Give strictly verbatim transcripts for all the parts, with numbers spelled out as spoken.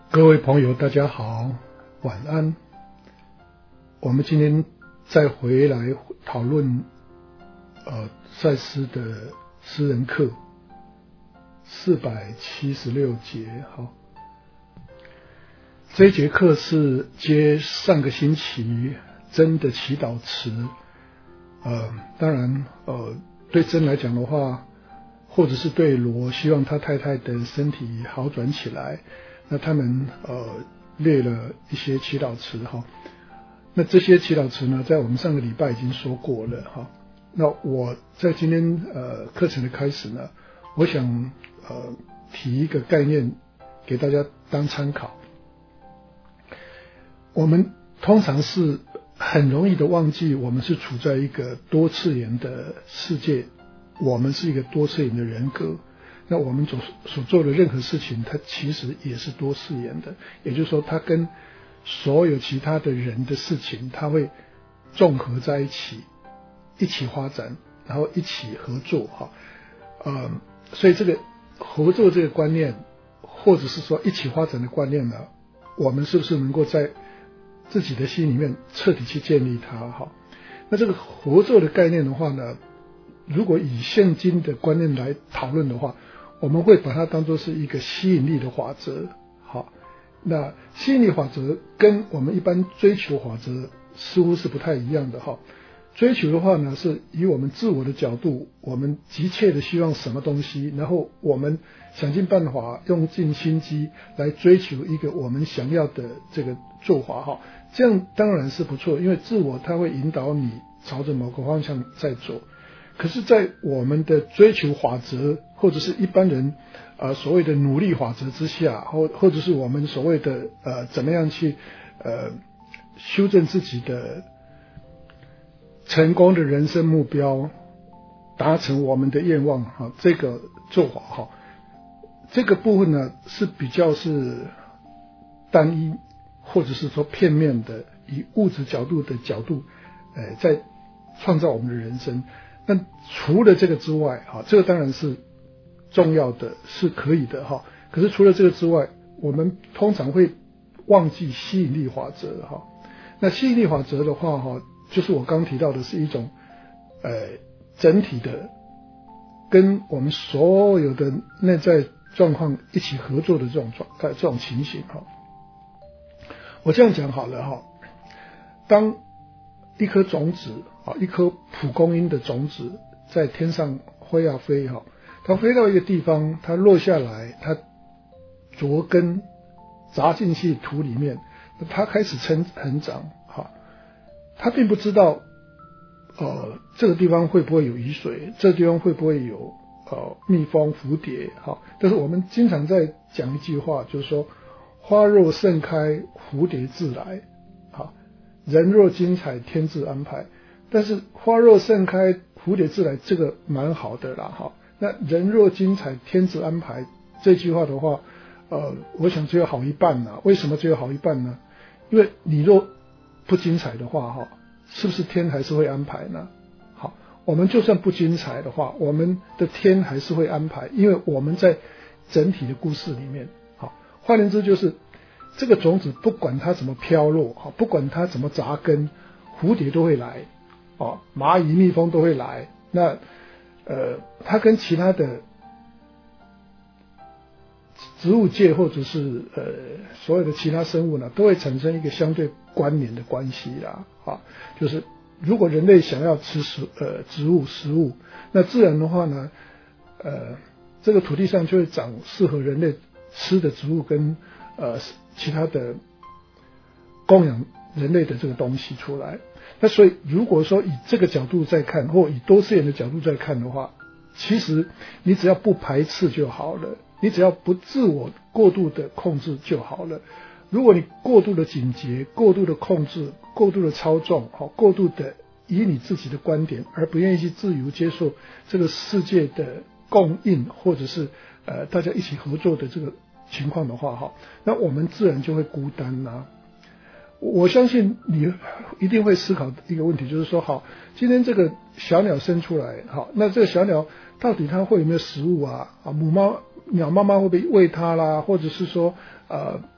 各位朋友大家好，晚安。我们今天再回来讨论呃赛斯的诗人课四百七十六节。好，这一节课是接上个星期真的祈祷词。呃当然呃对真来讲的话，或者是对罗希望他太太的身体好转起来，那他们呃列了一些祈祷词哈。那这些祈祷词呢，在我们上个礼拜已经说过了哈。那我在今天呃课程的开始呢，我想呃提一个概念给大家当参考。我们通常是很容易的忘记，我们是处在一个多次元的世界，我们是一个多次元的人格。那我们所所做的任何事情，它其实也是多次元的，也就是说，它跟所有其他的人的事情，它会综合在一起，一起发展，然后一起合作哈。呃，所以这个合作这个观念，或者是说一起发展的观念呢，我们是不是能够在自己的心里面彻底去建立它哈？那这个合作的概念的话呢，如果以现今的观念来讨论的话，我们会把它当作是一个吸引力的法则。好，那吸引力法则跟我们一般追求法则似乎是不太一样的哈。追求的话呢，是以我们自我的角度，我们急切的希望什么东西，然后我们想尽办法用尽心机来追求一个我们想要的这个做法哈。这样当然是不错，因为自我它会引导你朝着某个方向在走。可是在我们的追求法则，或者是一般人呃所谓的努力法则之下，或或者是我们所谓的呃怎么样去呃修正自己的成功的人生目标，达成我们的愿望哈，这个做法哈，这个部分呢是比较是单一，或者是说片面的，以物质角度的角度呃在创造我们的人生。那除了这个之外哈，这个当然是重要的，是可以的哈。可是除了这个之外，我们通常会忘记吸引力法则哈。那吸引力法则的话哈，就是我刚提到的是一种呃整体的，跟我们所有的内在状况一起合作的这种状呃这种情形哈。我这样讲好了哈，当一颗种子啊，一颗蒲公英的种子在天上飞啊飞哈，它飞到一个地方，它落下来，它着根扎进去土里面，它开始成成长哈。它并不知道呃这个地方会不会有雨水，这个地方会不会有呃蜜蜂蝴蝶哈。但是我们经常在讲一句话，就是说花若盛开，蝴蝶自来。人若精彩，天自安排。但是花若盛开，蝴蝶自来，这个蛮好的啦哈。那人若精彩，天自安排这句话的话，呃，我想只有好一半呢。为什么只有好一半呢？因为你若不精彩的话哈，是不是天还是会安排呢？好，我们就算不精彩的话，我们的天还是会安排，因为我们在整体的故事里面。好，换言之就是。这个种子不管它怎么飘落，不管它怎么扎根，蝴蝶都会来，蚂蚁、蜜蜂都会来。那呃，它跟其他的植物界或者是呃所有的其他生物呢，都会产生一个相对关联的关系啦。啊，就是如果人类想要吃食呃植物食物，那自然的话呢，呃，这个土地上就会长适合人类吃的植物跟呃其他的供养人类的这个东西出来。那所以如果说以这个角度在看，或以多次元的角度在看的话，其实你只要不排斥就好了，你只要不自我过度的控制就好了。如果你过度的警觉、过度的控制、过度的操纵、过度的以你自己的观点，而不愿意去自由接受这个世界的供应，或者是呃大家一起合作的这个情况的话哈，那我们自然就会孤单啊。我相信你一定会思考一个问题，就是说，好，今天这个小鸟生出来，好，那这个小鸟到底它会有没有食物啊？啊，母猫鸟妈妈会不会喂它啦？或者是说，呃，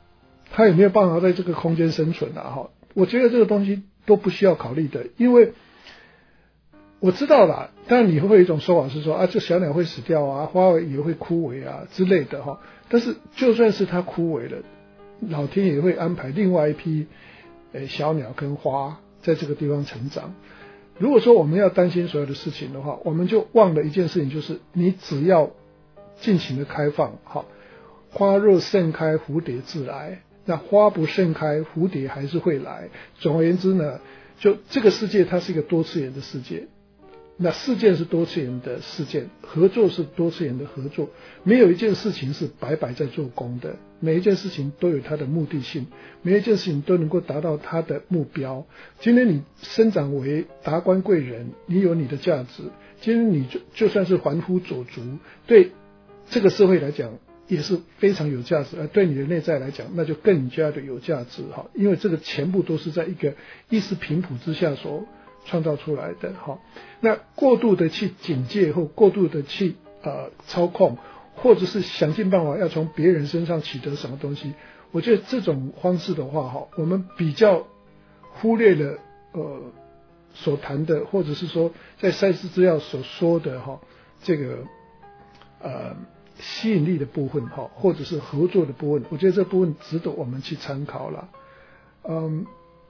它有没有办法在这个空间生存啊？哈，我觉得这个东西都不需要考虑的，因为我知道啦，当然你会有一种说法是说啊，这小鸟会死掉啊，花也会枯萎啊之类的哈。但是就算是它枯萎了，老天也会安排另外一批诶小鸟跟花在这个地方成长。如果说我们要担心所有的事情的话，我们就忘了一件事情，就是你只要尽情的开放，好，花若盛开，蝴蝶自来。那花不盛开，蝴蝶还是会来。总而言之呢，就这个世界它是一个多次元的世界。那事件是多次元的事件，合作是多次元的合作，没有一件事情是白白在做工的，每一件事情都有它的目的性，每一件事情都能够达到它的目标。今天你生长为达官贵人，你有你的价值，今天你就就算是凡夫走卒，对这个社会来讲也是非常有价值，而对你的内在来讲那就更加的有价值，因为这个全部都是在一个意识频谱之下所创造出来的。那过度的去警戒或过度的去呃操控，或者是想尽办法要从别人身上取得什么东西，我觉得这种方式的话，我们比较忽略了呃所谈的，或者是说在赛斯资料所说的哈这个呃吸引力的部分哈，或者是合作的部分，我觉得这部分值得我们去参考了。嗯。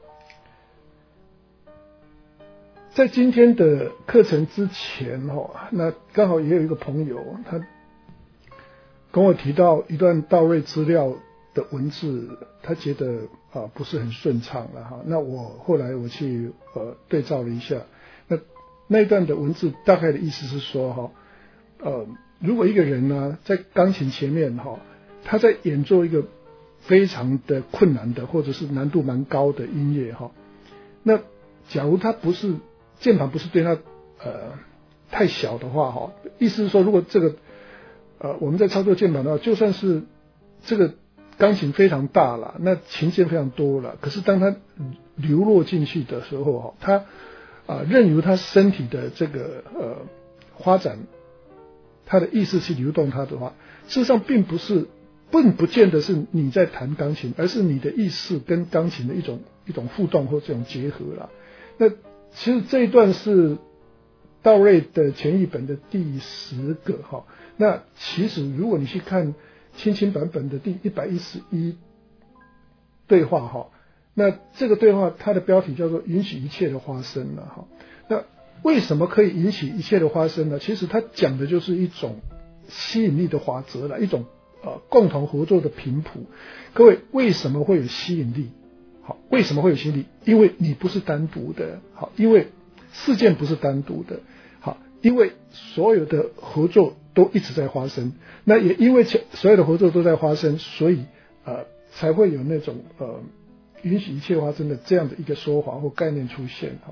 在今天的课程之前，那刚好也有一个朋友，他跟我提到一段道瑞资料的文字，他觉得啊不是很顺畅了哈。那我后来我去呃对照了一下，那那一段的文字大概的意思是说哈，呃，如果一个人呢在钢琴前面哈，他在演奏一个非常的困难的或者是难度蛮高的音乐哈，那假如他不是键盘不是对他呃太小的话哈，意思是说，如果这个呃我们在操作键盘的话，就算是这个钢琴非常大了，那琴键非常多了，可是当它流落进去的时候哈，它啊、呃、任由它身体的这个呃发展，它的意识去流动它的话，事实上并不是并不见得是你在弹钢琴，而是你的意识跟钢琴的一种一种互动或这种结合啦。那其实这一段是道瑞的前译本的第十个哈。那其实如果你去看清清版本的第一百一十一对话哈，那这个对话它的标题叫做允许一切的发生了哈。那为什么可以允许一切的发生呢？其实它讲的就是一种吸引力的法则了，一种呃共同合作的频谱。各位，为什么会有吸引力？好，为什么会有吸引力？因为你不是单独的，好，因为事件不是单独的，好，因为所有的合作都一直在发生，那也因为所有的合作都在发生，所以呃才会有那种呃允许一切发生的这样的一个说法或概念出现哈。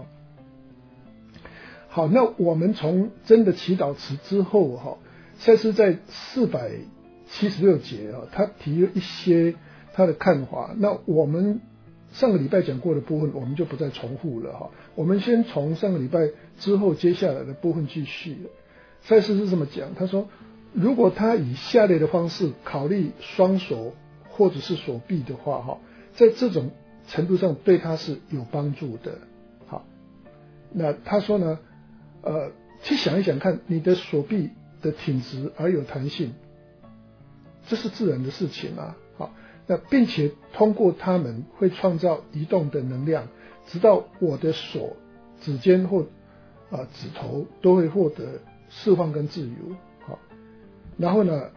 好，那我们从真的祈祷词之后哈，赛斯在四百七十六节啊，他提了一些他的看法，那我们上个礼拜讲过的部分我们就不再重复了哈，我们先从上个礼拜之后接下来的部分继续了。赛斯是这么讲，他说如果他以下列的方式考虑双手或者是手臂的话哈，在这种程度上对他是有帮助的。好，那他说呢呃，去想一想看，你的手臂的挺直而有弹性，这是自然的事情啊。好，那并且通过它们会创造移动的能量，直到我的手指尖或啊、呃、指头都会获得释放跟自由。好，然后呢，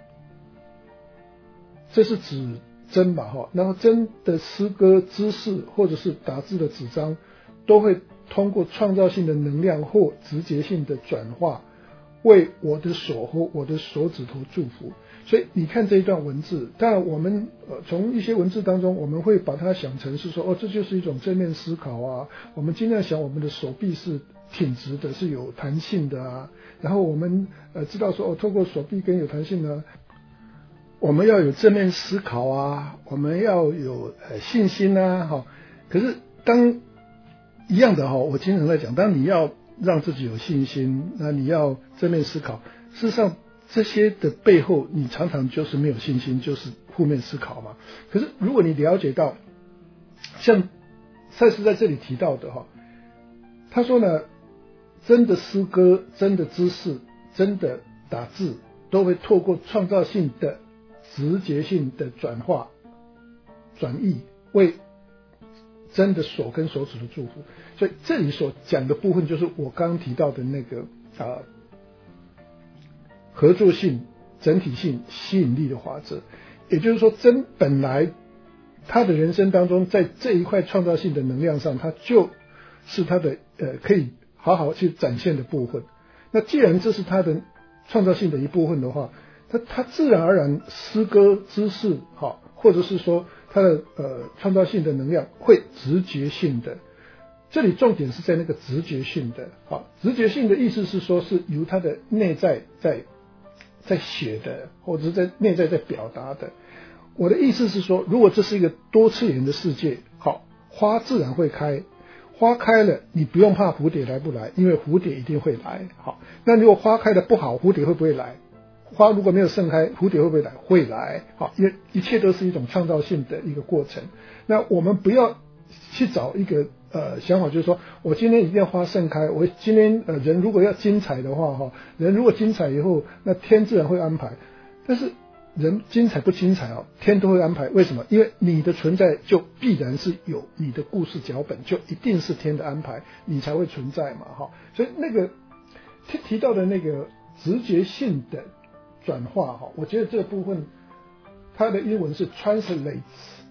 这是指针嘛哈，然后针的诗歌姿势或者是打字的纸张都会通过创造性的能量或直觉性的转化，为我的手或我的手指头祝福。所以你看这一段文字，当然我们呃从一些文字当中，我们会把它想成是说，哦，这就是一种正面思考啊。我们尽量想我们的手臂是挺直的，是有弹性的啊。然后我们呃知道说，哦，透过手臂跟有弹性呢，我们要有正面思考啊，我们要有呃信心啊，哈。可是当一样的哈，我经常在讲，当你要让自己有信心，那你要正面思考。事实上， 这些的背后，你常常就是没有信心，就是负面思考嘛。可是如果你了解到，像赛斯在这里提到的哈，他说呢，真的诗歌、真的知识、真的打字，都会透过创造性的直觉性的转化、转译，为真的手跟手指的祝福。所以这里所讲的部分，就是我刚刚提到的那个啊、呃、合作性、整体性、吸引力的法则。也就是说，真本来他的人生当中，在这一块创造性的能量上，他就是他的呃可以好好去展现的部分。那既然这是他的创造性的一部分的话，他他自然而然诗歌知识好，或者是说他的呃创造性的能量会直觉性的。这里重点是在那个直觉性的，好，直觉性的意思是说是由他的内在在在写的，或者是在内在在表达的。我的意思是说，如果这是一个多次元的世界，好，花自然会开，花开了，你不用怕蝴蝶来不来，因为蝴蝶一定会来。好，那如果花开的不好，蝴蝶会不会来？花如果没有盛开，蝴蝶会不会来？会来。好，因为一切都是一种创造性的一个过程。那我们不要去找一个呃想法，就是说我今天一定要花盛开，我今天呃人如果要精彩的话哈，人如果精彩以后，那天自然会安排。但是人精彩不精彩哦，天都会安排。为什么？因为你的存在就必然是有你的故事脚本，就一定是天的安排，你才会存在嘛哈。所以那个提提到的那个直觉性的转化哈，我觉得这个部分它的英文是 translates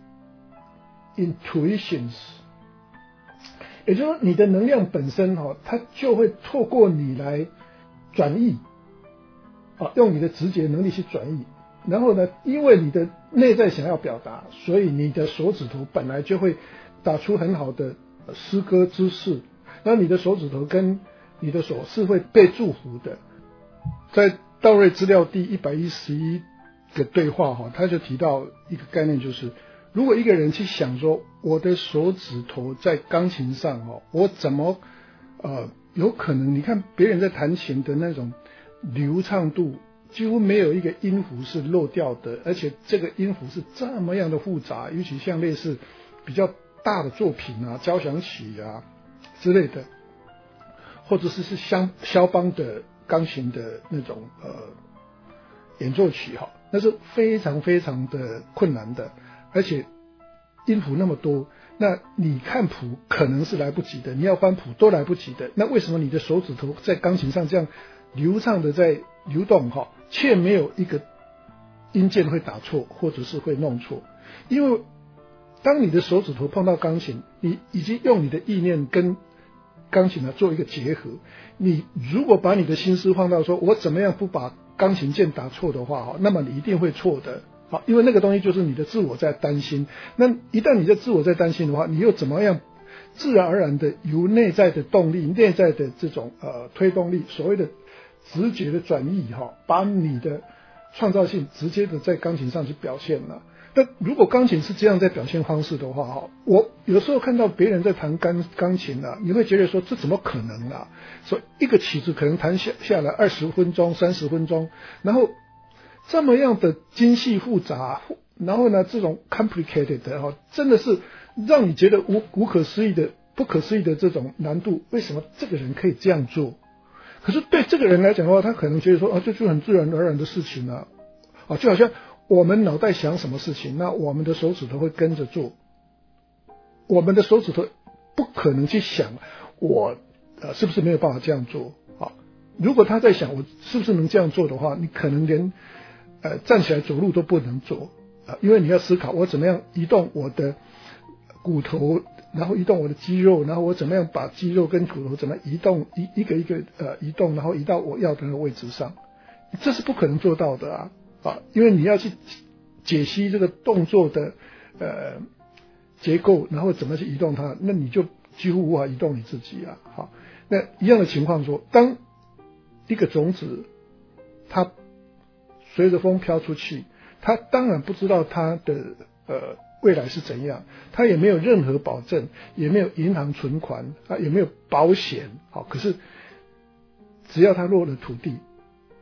intuitions， 也就是说你的能量本身哈，它就会透过你来转译啊，用你的直觉能力去转译。然后呢，因为你的内在想要表达，所以你的手指头本来就会打出很好的诗歌姿势，那你的手指头跟你的手是会被祝福的。在道瑞资料第一百一十一个对话哈，他就提到一个概念，就是如果一个人去想说，我的手指头在钢琴上哦，我怎么呃有可能？你看别人在弹琴的那种流畅度，几乎没有一个音符是漏掉的，而且这个音符是这么样的复杂，尤其像类似比较大的作品啊，交响曲啊之类的，或者是是肖肖邦的钢琴的那种呃演奏曲哈，那是非常非常的困难的，而且音符那么多，那你看谱可能是来不及的，你要翻谱都来不及的。那为什么你的手指头在钢琴上这样流畅的在流动哈，却没有一个音键会打错或者是会弄错？因为当你的手指头碰到钢琴，你已经用你的意念跟钢琴呢做一个结合。你如果把你的心思放到说我怎么样不把钢琴键打错的话，那么你一定会错的。好，因为那个东西就是你的自我在担心。那一旦你的自我在担心的话，你又怎么样自然而然的由内在的动力、内在的这种呃推动力，所谓的直觉的转移哈，把你的创造性直接的在钢琴上去表现了。那如果钢琴是这样在表现方式的话哈，我有时候看到别人在弹钢钢琴啊，你会觉得说这怎么可能啊？所以一个曲子可能弹下下来二十分钟、三十分钟，然后这么样的精细复杂，然后呢这种 complicated 的哈，真的是让你觉得无无可思议的、不可思议的这种难度。为什么这个人可以这样做？可是对这个人来讲的话，他可能觉得说啊，这就是很自然而然的事情啊，啊，就好像我们脑袋想什么事情，那我们的手指头会跟着做。我们的手指头不可能去想我呃是不是没有办法这样做啊？如果他在想我是不是能这样做的话，你可能连呃站起来走路都不能做啊，因为你要思考我怎么样移动我的骨头，然后移动我的肌肉，然后我怎么样把肌肉跟骨头怎么移动一一个一个呃移动，然后移到我要的那个位置上，这是不可能做到的啊啊！因为你要去解析这个动作的呃结构，然后怎么去移动它，那你就几乎无法移动你自己啊！好，那一样的情况说，当一个种子它随着风飘出去，它当然不知道它的呃未来是怎样，它也没有任何保证，也没有银行存款啊，也没有保险。好，可是只要它落了土地，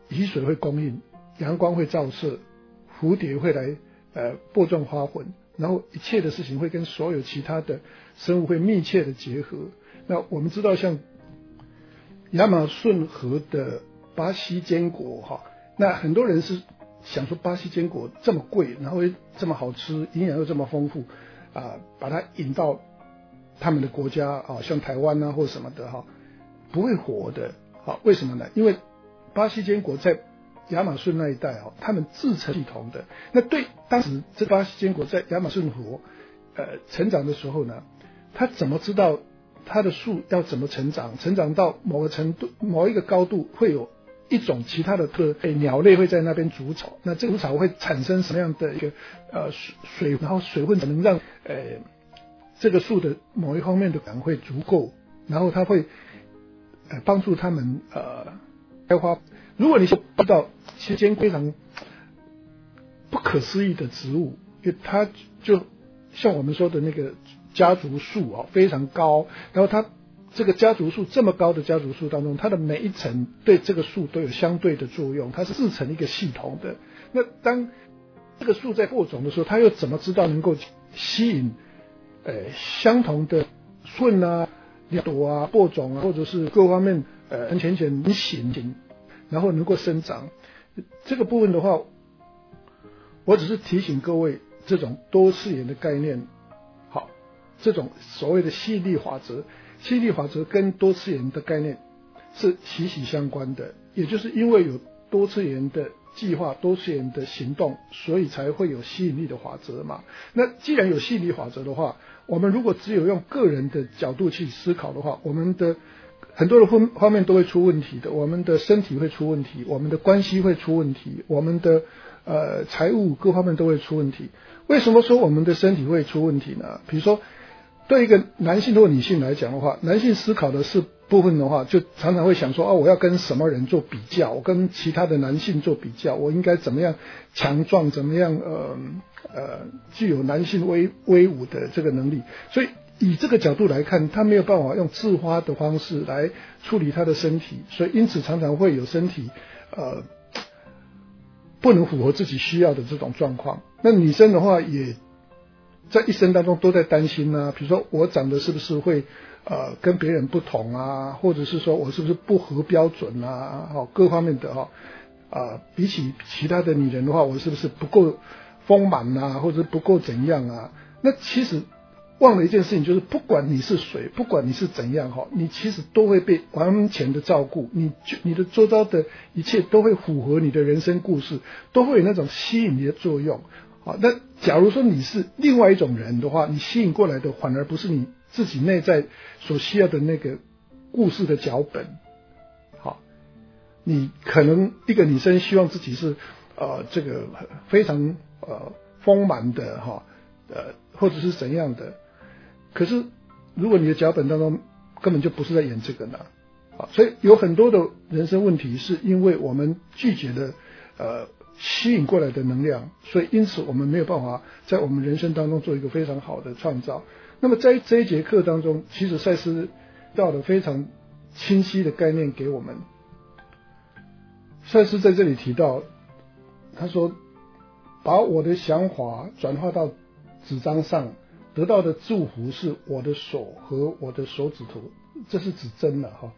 雨水会供应，阳光会照射，蝴蝶会来呃播种花粉，然后一切的事情会跟所有其他的生物会密切的结合。那我们知道像亚马逊河的巴西坚果哈，那很多人是想说巴西坚果这么贵，然后又这么好吃，营养又这么丰富啊，把它引到他们的国家啊，像台湾啊或什么的哈，不会活的。好，为什么呢？因为巴西坚果在亚马逊那一带啊，他们自成系统的。那对当时这巴西坚果在亚马逊河呃成长的时候呢，他怎么知道它的树要怎么成长？成长到某个程度、某一个高度，会有一种其他的特鸟类会在那边筑巢。那这筑巢会产生什么样的一个呃水，然后水分能让呃这个树的某一方面的感会足够，然后它会呃帮助它们呃开花。如果你知道，其实坚果非常不可思议的植物，因为它就像我们说的那个家族树啊，非常高，然后它这个家族树这么高的家族树当中，它的每一层对这个树都有相对的作用，它是自成一个系统的。那当这个树在播种的时候，它又怎么知道能够吸引呃相同的顺啊、朵啊、播种啊，或者是各方面呃很浅浅形，然后能够生长？这个部分的话，我只是提醒各位，这种多次元的概念，好，这种所谓的吸引力法则，吸引力法则跟多次元的概念是息息相关的。也就是因为有多次元的计划、多次元的行动，所以才会有吸引力的法则嘛。那既然有吸引力法则的话，我们如果只有用个人的角度去思考的话，我们的很多的方方面都会出问题的。我们的身体会出问题，我们的关系会出问题，我们的呃财务各方面都会出问题。为什么说我们的身体会出问题呢？比如说对一个男性或女性来讲的话，男性思考的是部分的话，就常常会想说，哦，我要跟什么人做比较，我跟其他的男性做比较，我应该怎么样强壮，怎么样呃呃具有男性威威武的这个能力。所以以这个角度来看，他没有办法用自发的方式来处理他的身体，所以因此常常会有身体呃不能符合自己需要的这种状况。那女生的话也在一生当中都在担心啊，比如说我长得是不是会呃跟别人不同啊，或者是说我是不是不合标准啊，好各方面的哈啊、呃，比起其他的女人的话，我是不是不够丰满啊，或者不够怎样啊？那其实忘了一件事情，就是不管你是谁，不管你是怎样哈，你其实都会被完全的照顾，你你的周遭的一切都会符合你的人生故事，都会有那种吸引你的作用。好，那假如说你是另外一种人的话，你吸引过来的反而不是你自己内在所需要的那个故事的脚本。好，你可能一个女生希望自己是呃这个非常呃丰满的哈呃或者是怎样的，可是如果你的脚本当中根本就不是在演这个呢，啊，所以有很多的人生问题是因为我们拒绝了呃吸引过来的能量，所以因此我们没有办法在我们人生当中做一个非常好的创造。那么在这一节课当中，其实赛斯到了非常清晰的概念给我们。赛斯在这里提到，他说把我的想法转化到纸张上，得到的祝福是我的手和我的手指头，这是指针了哈。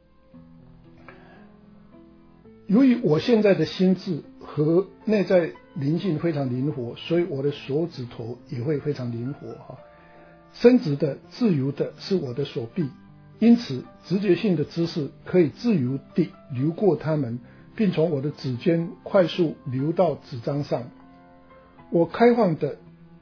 由于我现在的心智和内在灵性非常灵活，所以我的手指头也会非常灵活哈。伸直的、自由的是我的手臂，因此直觉性的知识可以自由地流过它们，并从我的指尖快速流到纸张上。我开放的、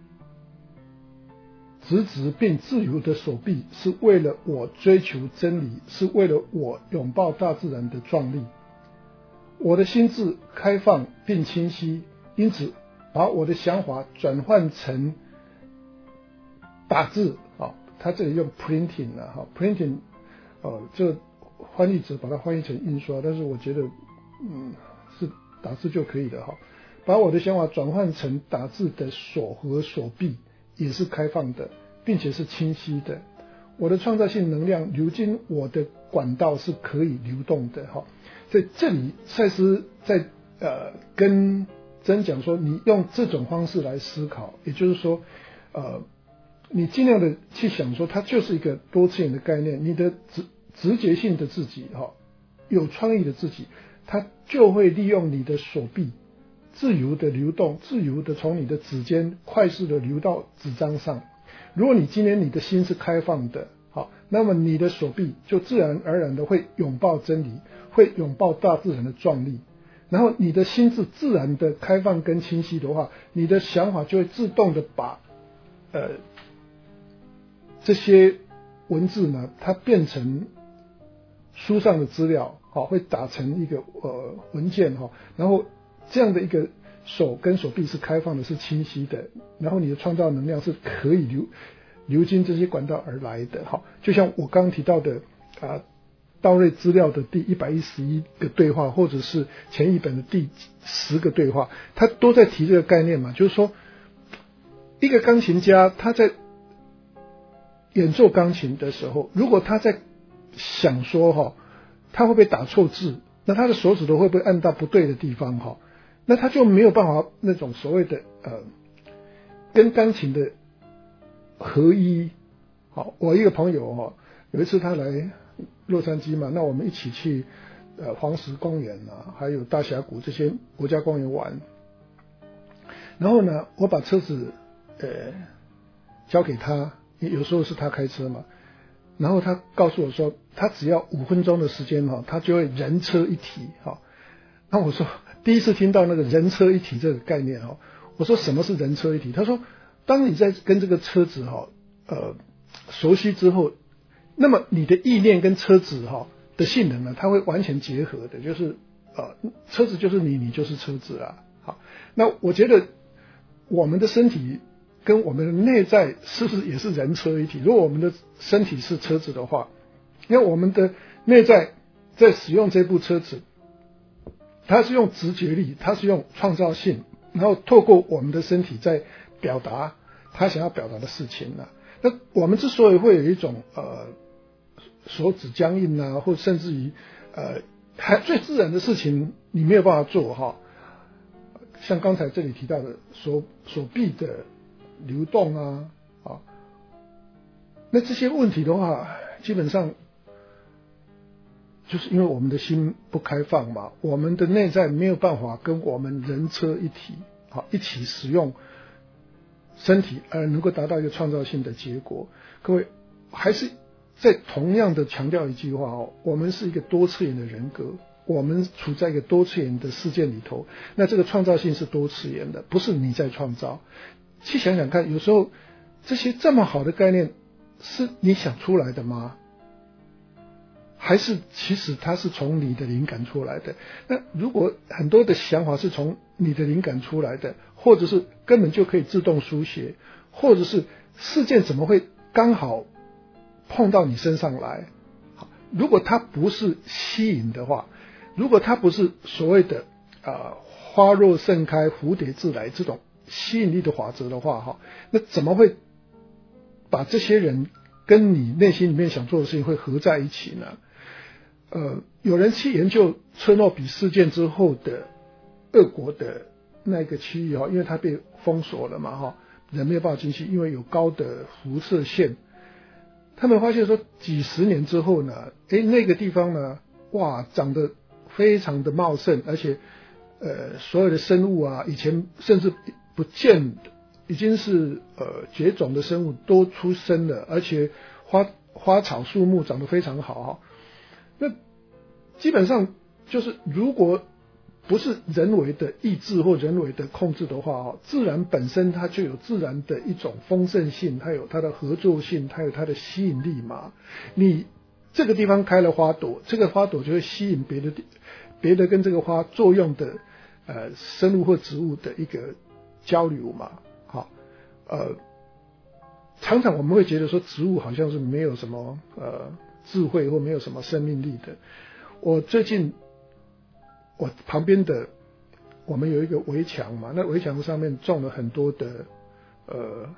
直直并自由的手臂是为了我追求真理，是为了我拥抱大自然的壮丽。我的心智开放并清晰，因此把我的想法转换成打字。好，他这里用 printing 了哈 ，printing， 呃，这翻译者把它翻译成印刷，但是我觉得，嗯，是打字就可以的哈。把我的想法转换成打字的手和手臂也是开放的，并且是清晰的。 我的创造性能量流经我的管道是可以流动的哈。在这里赛斯在呃跟真讲说，你用这种方式来思考，也就是说呃你尽量的去想说它就是一个多次元的概念，你的直直觉性的自己哈，有创意的自己，它就会利用你的手臂自由的流动，自由的从你的指尖快速的流到纸张上。如果你今天你的心是开放的，好，那么你的手臂就自然而然的会拥抱真理，会拥抱大自然的壮丽。然后你的心智自然的开放跟清晰的话，你的想法就会自动的把呃这些文字呢，它变成书上的资料，好，会打成一个呃文件哈，然后这样的一个手跟手臂是开放的，是清晰的，然后你的创造能量是可以流流经这些管道而来的。好，就像我刚刚提到的啊，道瑞资料的第一百一十一个对话，或者是前一本的第十个对话，他都在提这个概念嘛，就是说一个钢琴家他在演奏钢琴的时候，如果他在想说哈，他会不会打错字，那他的手指头会不会按到不对的地方哈，那他就没有办法那种所谓的呃跟钢琴的合一。好，我一个朋友哈，有一次他来洛杉矶嘛，那我们一起去呃黄石公园啊，还有大峡谷这些国家公园玩。然后呢，我把车子呃交给他，有时候是他开车嘛，然后他告诉我说，他只要五分钟的时间哈，他就会人车一体哈。那我说第一次听到那个人车一体这个概念哈，我说什么是人车一体？他说，当你在跟这个车子哈呃熟悉之后，那么你的意念跟车子哈的性能呢，它会完全结合的，就是呃车子就是你，你就是车子啊。好，那我觉得我们的身体跟我们的内在是不是也是人车一体？如果我们的身体是车子的话，因为我们的内在在使用这部车子，它是用直觉力，它是用创造性，然后透过我们的身体在表达他想要表达的事情啊。那我们之所以会有一种呃手指僵硬啊，或甚至于呃还最自然的事情你没有办法做哈，像刚才这里提到的手手臂的流动啊，啊，那这些问题的话，基本上就是因为我们的心不开放嘛，我们的内在没有办法跟我们人车一体，好，一起使用身体而能够达到一个创造性的结果。各位还是在同样的强调一句话哦，我们是一个多次元的人格，我们处在一个多次元的世界里头，那这个创造性是多次元的，不是你在创造。去想想看，有时候这些这么好的概念是你想出来的吗？还是其实它是从你的灵感出来的？那如果很多的想法是从你的灵感出来的，或者是根本就可以自动书写，或者是事件怎么会刚好碰到你身上来？如果它不是吸引的话，如果它不是所谓的呃花若盛开蝴蝶自来这种吸引力的法则的话哈，那怎么会把这些人跟你内心里面想做的事情会合在一起呢？呃，有人去研究车诺比事件之后的俄国的那个区域哈，因为它被封锁了嘛哈，人没有办法进去，因为有高的辐射线。他们发现说，几十年之后呢，诶，那个地方呢，哇，长得非常的茂盛，而且呃，所有的生物啊，以前甚至不见，已经是呃绝种的生物都出生了，而且花花草树木长得非常好哈。那基本上就是如果不是人为的抑制或人为的控制的话，自然本身它就有自然的一种丰盛性，它有它的合作性，它有它的吸引力嘛。你这个地方开了花朵，这个花朵就会吸引别的别的跟这个花作用的呃生物或植物的一个交流嘛。好，呃，常常我们会觉得说植物好像是没有什么呃智慧或没有什么生命力的。我最近我旁边的我们有一个围墙嘛，那围墙上面种了很多的呃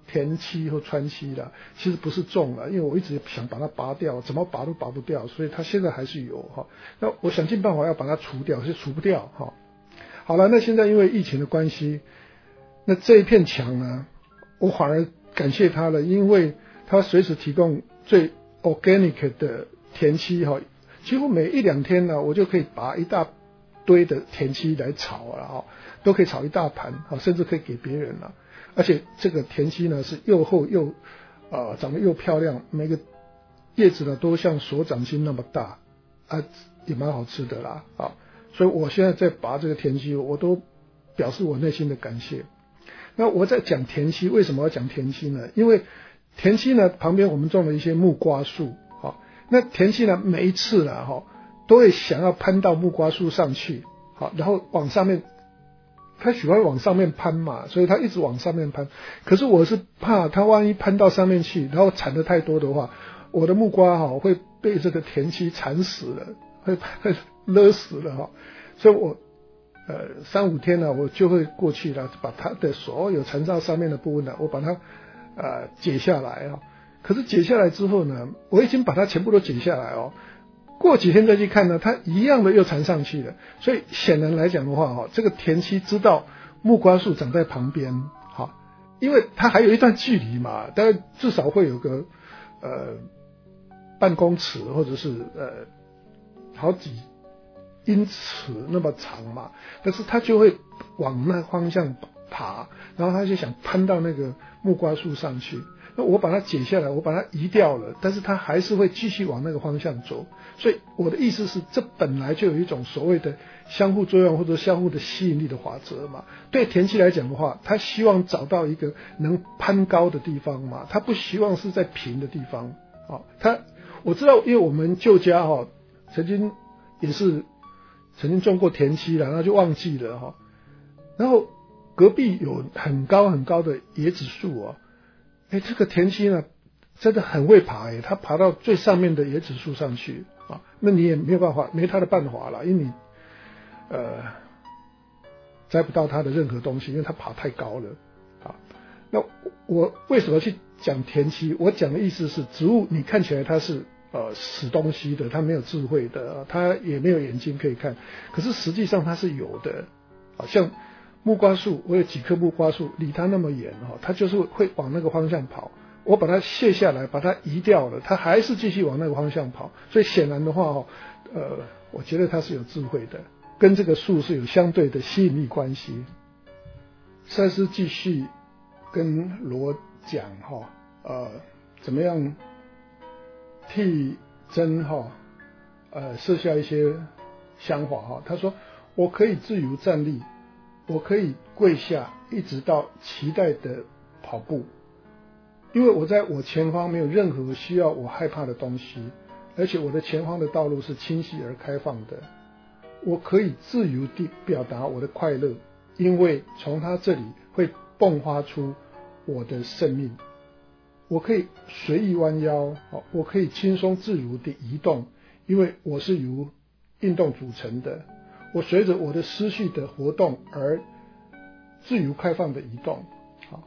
田七或川七啦，其实不是种了，因为我一直想把它拔掉，怎么拔都拔不掉，所以它现在还是有哈。那我想尽办法要把它除掉，是除不掉哈。好了，那现在因为疫情的关系，那这一片墙呢，我反而感谢他了，因为他随时提供最 organic 的田七哈，几乎每一两天呢，我就可以拔一大堆的田七来炒了哈，都可以炒一大盘哈，甚至可以给别人了。而且这个田七呢是又厚又呃长得又漂亮，每个叶子呢都像手掌心那么大啊，也蛮好吃的啦啊。所以我现在在拔这个田七，我都表示我内心的感谢。那我在讲田七，为什么要讲田七呢？因为田七呢旁边我们种了一些木瓜树，好，那田七呢每一次呢哈都会想要攀到木瓜树上去，好，然后往上面。他喜欢往上面攀嘛，所以他一直往上面攀。可是我是怕他万一攀到上面去，然后产的太多的话，我的木瓜哈会被这个田七蚕死了，会会勒死了哈。所以我呃三五天呢，我就会过去了，把它的所有缠上上面的部分呢，我把它呃解下来啊。可是解下来之后呢，我已经把它全部都解下来哦。过几天再去看呢，它一样的又缠上去了。所以显然来讲的话，哈，这个田七知道木瓜树长在旁边，哈，因为它还有一段距离嘛，大概至少会有个呃半公尺或者是呃好几英尺那么长嘛，但是它就会往那方向爬，然后它就想攀到那个木瓜树上去。那我把它解下来，我把它移掉了，但是它还是会继续往那个方向走。所以我的意思是，这本来就有一种所谓的相互作用或者相互的吸引力的法则嘛。对田七来讲的话，他希望找到一个能攀高的地方嘛，他不希望是在平的地方。哦，他我知道，因为我们旧家哈、哦、曾经也是曾经种过田七了，然后就忘记了哈、哦。然后隔壁有很高很高的椰子树啊。哎，这个田七呢，真的很会爬哎，他爬到最上面的椰子树上去啊，那你也没有办法，没他的办法了，因为你呃摘不到他的任何东西，因为他爬太高了啊。那我为什么去讲田七？我讲的意思是，植物你看起来它是呃死东西的，它没有智慧的，它也没有眼睛可以看，可是实际上它是有的，好像。木瓜树，我有几棵木瓜树，离它那么远哈，它就是会往那个方向跑。我把它卸下来，把它移掉了，它还是继续往那个方向跑。所以显然的话哈，呃，我觉得它是有智慧的，跟这个树是有相对的吸引力关系。赛斯继续跟罗讲哈，呃，怎么样替真哈，呃，设下一些想法哈。他说，我可以自由站立。我可以跪下，一直到期待的跑步，因为我在我前方没有任何需要我害怕的东西，而且我的前方的道路是清晰而开放的。我可以自由地表达我的快乐，因为从它这里会迸发出我的生命。我可以随意弯腰，我可以轻松自如地移动，因为我是由运动组成的。我随着我的思绪的活动而自由开放的移动，好，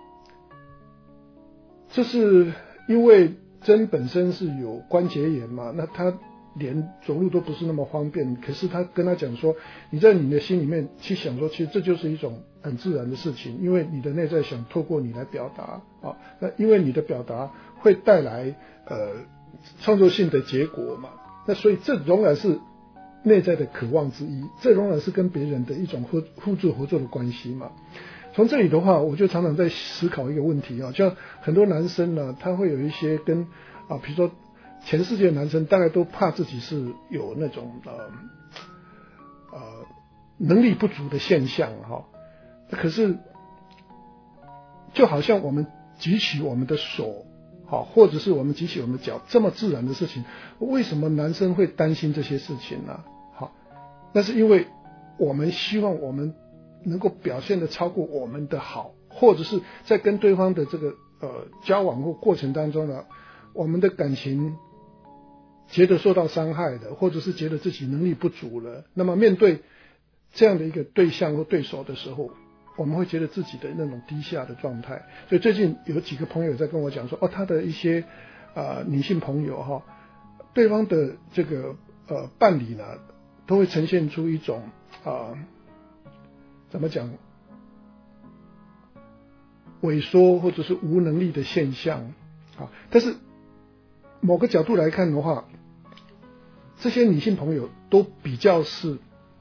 这是因为真本身是有关节炎嘛，那他连走路都不是那么方便，可是他跟他讲说，你在你的心里面去想说，其实这就是一种很自然的事情，因为你的内在想透过你来表达啊，那因为你的表达会带来呃创作性的结果嘛，那所以这仍然是内在的渴望之一，这仍然是跟别人的一种互互助合作的关系嘛。从这里的话，我就常常在思考一个问题啊，就很多男生呢，他会有一些跟啊，比如说全世界的男生大概都怕自己是有那种呃呃能力不足的现象哈。可是就好像我们举起我们的手，好，或者是我们举起我们的脚，这么自然的事情，为什么男生会担心这些事情呢？好，那是因为我们希望我们能够表现得超过我们的好，或者是在跟对方的这个呃交往或过程当中呢，我们的感情觉得受到伤害的，或者是觉得自己能力不足了，那么面对这样的一个对象或对手的时候， 我们会觉得自己的那种低下的状态。所以最近有几个朋友在跟我讲说，哦，他的一些呃女性朋友哈，对方的这个呃伴侣呢，都会呈现出一种啊、呃、怎么讲萎缩或者是无能力的现象啊。但是某个角度来看的话，这些女性朋友都比较是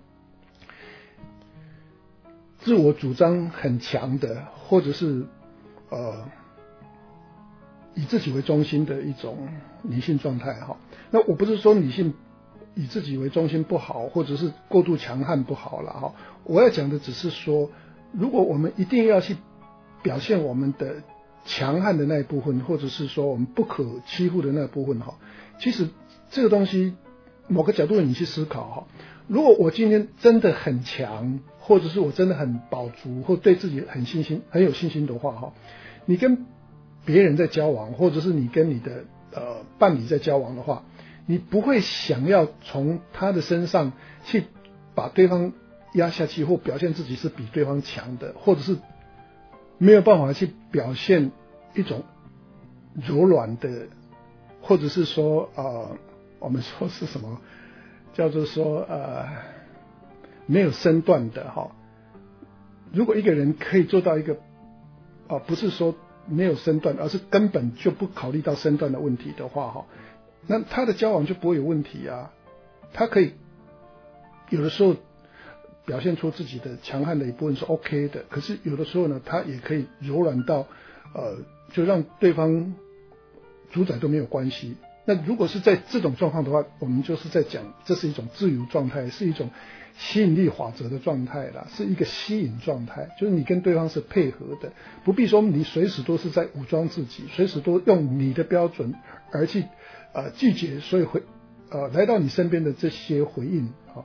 自我主张很强的，或者是呃以自己为中心的一种女性状态哈。那我不是说女性以自己为中心不好，或者是过度强悍不好了哈。我要讲的只是说，如果我们一定要去表现我们的强悍的那一部分，或者是说我们不可欺负的那部分哈，其实这个东西某个角度你去思考哈。如果我今天真的很强，或者是我真的很饱足，或对自己很信心很有信心的话哈，你跟别人在交往，或者是你跟你的呃伴侣在交往的话，你不会想要从他的身上去把对方压下去，或表现自己是比对方强的，或者是没有办法去表现一种柔软的，或者是说呃我们说是什么叫做说呃没有身段的哈。如果一个人可以做到一个啊、呃、不是说没有身段，而是根本就不考虑到身段的问题的话哈，那他的交往就不会有问题啊。他可以有的时候表现出自己的强悍的一部分是 OK 的，可是有的时候呢，他也可以柔软到呃就让对方主宰都没有关系。那如果是在这种状况的话，我们就是在讲这是一种自由状态，是一种吸引力法则的状态啦，是一个吸引状态，就是你跟对方是配合的，不必说你随时都是在武装自己，随时都用你的标准而去呃拒绝所以回呃来到你身边的这些回应啊。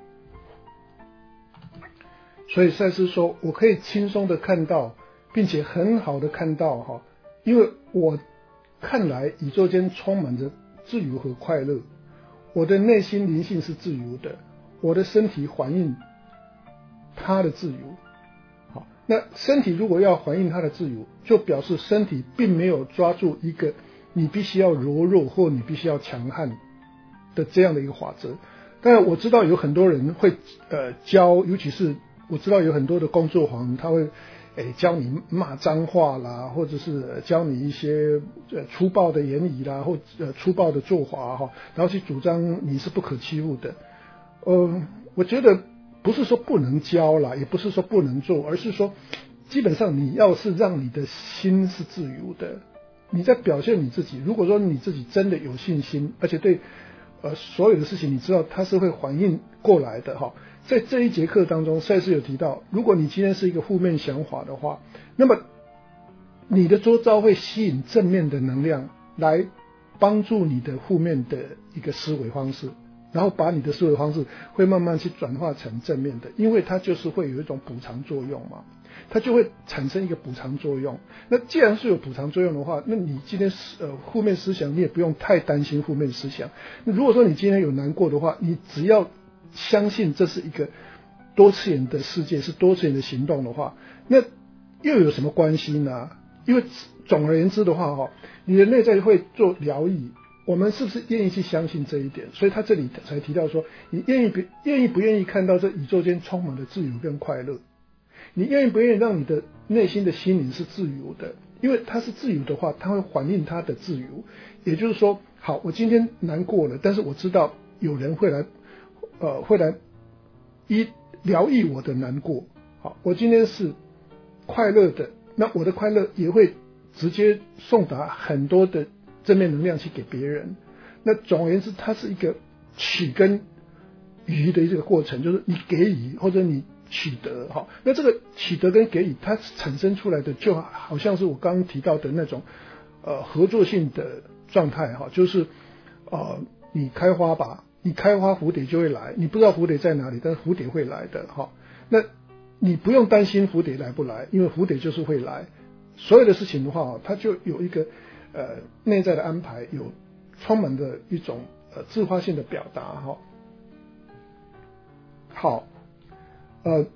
所以赛斯说，我可以轻松的看到，并且很好的看到哈，因为我看来宇宙间充满着自由和快乐，我的内心灵性是自由的，我的身体反映它的自由。好，那身体如果要反映它的自由，就表示身体并没有抓住一个你必须要柔弱或你必须要强悍的这样的一个法则。当然我知道有很多人会呃教，尤其是我知道有很多的工作坊他会诶教你骂脏话啦，或者是教你一些呃粗暴的言语啦，或呃粗暴的做法哈，然后去主张你是不可欺负的。呃，我觉得不是说不能教啦，也不是说不能做，而是说基本上你要是让你的心是自由的，你在表现你自己。如果说你自己真的有信心，而且对呃所有的事情你知道它是会反应过来的哈。在这一节课当中，赛斯有提到，如果你今天是一个负面想法的话，那么你的周遭会吸引正面的能量来帮助你的负面的一个思维方式，然后把你的思维方式会慢慢去转化成正面的，因为它就是会有一种补偿作用嘛，它就会产生一个补偿作用。那既然是有补偿作用的话，那你今天呃负面思想你也不用太担心负面思想。那如果说你今天有难过的话，你只要相信这是一个多次元的世界，是多次元的行动的话，那又有什么关系呢？因为总而言之的话哈，你的内在会做疗愈，我们是不是愿意去相信这一点？所以他这里才提到说，你愿意不愿意不愿意看到这宇宙间充满了自由跟快乐？你愿意不愿意让你的内心的心灵是自由的？因为它是自由的话，它会反映它的自由。也就是说，好，我今天难过了，但是我知道有人会来呃，会来医疗愈我的难过。好，我今天是快乐的，那我的快乐也会直接送达很多的正面能量去给别人。那总而言之，它是一个取跟予的一个过程，就是你给予或者你取得。好，那这个取得跟给予，它产生出来的就好像是我刚刚提到的那种呃合作性的状态哈，就是呃你开花吧。你开花，蝴蝶就会来，你不知道蝴蝶在哪里，但是蝴蝶会来的哈。那你不用担心蝴蝶来不来，因为蝴蝶就是会来。所有的事情的话，它就有一个呃内在的安排，有充满的一种呃自发性的表达哈。好，呃，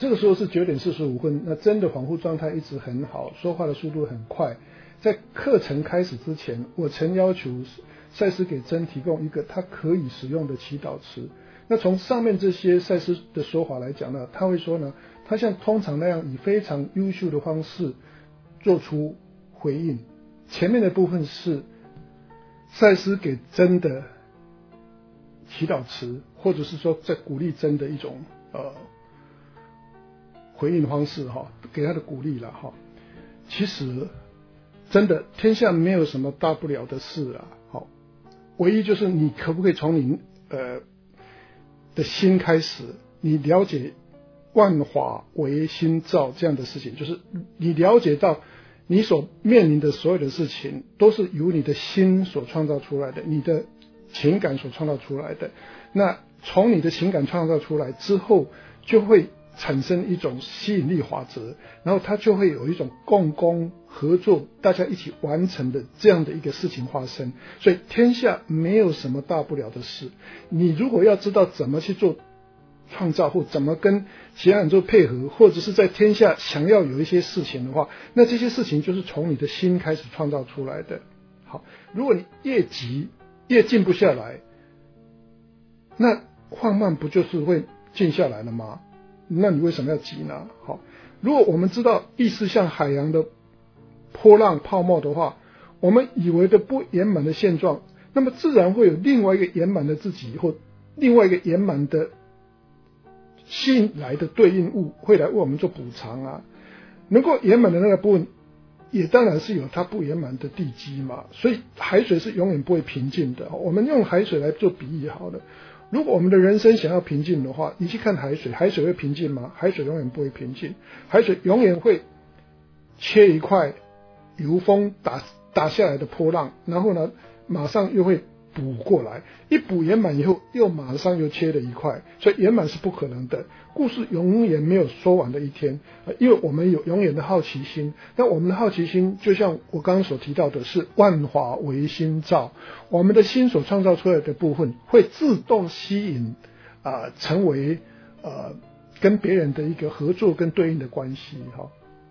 这个时候是九点四十五分，那真的恍惚状态一直很好，说话的速度很快。在课程开始之前，我曾要求赛斯给珍提供一个他可以使用的祈祷词。那从上面这些赛斯的说法来讲呢，他会说呢，他像通常那样以非常优秀的方式做出回应。前面的部分是赛斯给珍的祈祷词，或者是说在鼓励珍的一种呃回应方式哈，给他的鼓励了哈。其实真的天下没有什么大不了的事啊，好，唯一就是你可不可以从你呃的心开始，你了解万法唯心造这样的事情，就是你了解到你所面临的所有的事情都是由你的心所创造出来的，你的情感所创造出来的。那从你的情感创造出来之后，就会产生一种吸引力法则，然后它就会有一种共工合作，大家一起完成的这样的一个事情发生。所以天下没有什么大不了的事，你如果要知道怎么去做创造，或怎么跟其他人做配合，或者是在天下想要有一些事情的话，那这些事情就是从你的心开始创造出来的。好，如果你越急越静不下来，那放慢不就是会静下来了吗？那你为什么要急呢？好，如果我们知道意识像海洋的波浪泡沫的话，我们以为的不圆满的现状，那么自然会有另外一个圆满的自己，或另外一个圆满的吸引来的对应物会来为我们做补偿啊。能够圆满的那个部分，也当然是有它不圆满的地基嘛。所以海水是永远不会平静的。我们用海水来做比喻好了。如果我们的人生想要平静的话，你去看海水，海水会平静吗？海水永远不会平静，海水永远会切一块由风打打下来的波浪，然后呢，马上又会补过来，一补圆满以后，又马上又切了一块，所以圆满是不可能的。故事永远没有说完的一天，因为我们有永远的好奇心。那我们的好奇心，就像我刚刚所提到的是万法唯心造，我们的心所创造出来的部分，会自动吸引啊、呃，成为呃跟别人的一个合作跟对应的关系哈。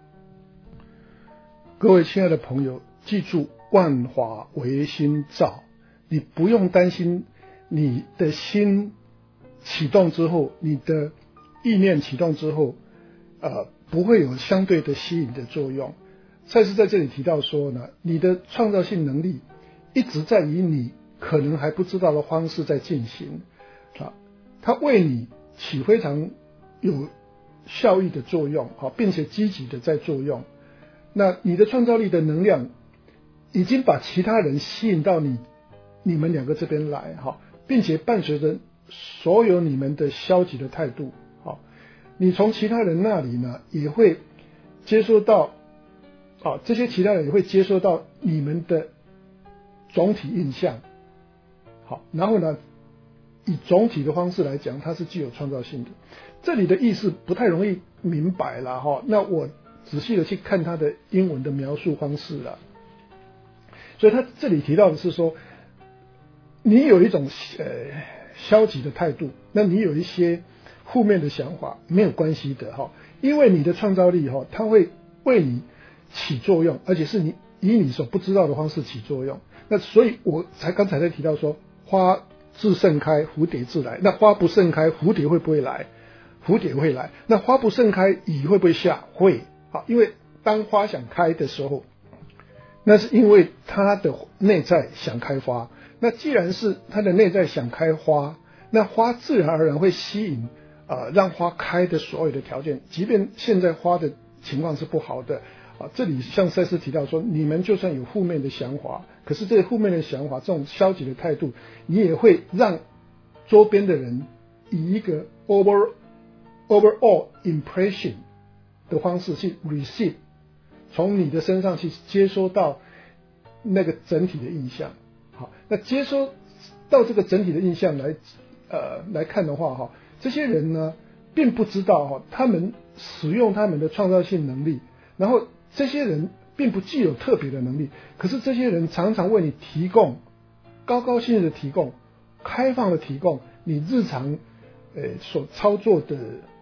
各位亲爱的朋友，记住万法唯心造。你不用担心你的心启动之后，你的意念启动之后呃，不会有相对的吸引的作用。赛斯在这里提到说呢，你的创造性能力一直在以你可能还不知道的方式在进行啊，它为你起非常有效益的作用啊，并且积极的在作用。那你的创造力的能量已经把其他人吸引到你你们两个这边来哈，并且伴随着所有你们的消极的态度，好，你从其他人那里呢也会接收到，啊，这些其他人也会接收到你们的总体印象，好，然后呢，以总体的方式来讲，它是具有创造性的。这里的意思不太容易明白啦哈，那我仔细的去看它的英文的描述方式啦。所以他这里提到的是说，你有一种呃消极的态度，那你有一些负面的想法，没有关系的哈，因为你的创造力哈，它会为你起作用，而且是你以你所不知道的方式起作用。那所以我才刚才在提到说，花自盛开，蝴蝶自来。那花不盛开，蝴蝶会不会来？蝴蝶会来。那花不盛开，雨会不会下？会。好，因为当花想开的时候，那是因为它的内在想开花。那既然是它的内在想开花，那花自然而然会吸引呃让花开的所有的条件，即便现在花的情况是不好的啊，这里像赛斯提到说，你们就算有负面的想法，可是这个负面的想法，这种消极的态度，你也会让周边的人以一个 over overall impression 的方式去 receive， 从你的身上去接收到那个整体的印象。好，那接收到这个整体的印象来呃来看的话哈，这些人呢并不知道哈，他们使用他们的创造性能力，然后这些人并不具有特别的能力，可是这些人常常为你提供高高兴兴的提供开放的提供你日常呃所操作的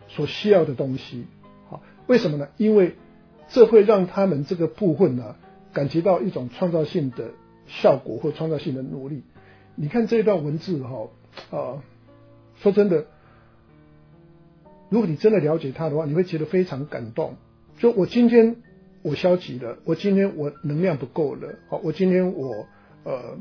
所需要的东西。好，为什么呢？因为这会让他们这个部分呢、啊，感觉到一种创造性的效果或创造性的努力。你看这一段文字哈、呃，说真的，如果你真的了解它的话，你会觉得非常感动。就我今天我消极了，我今天我能量不够了，好，我今天我呃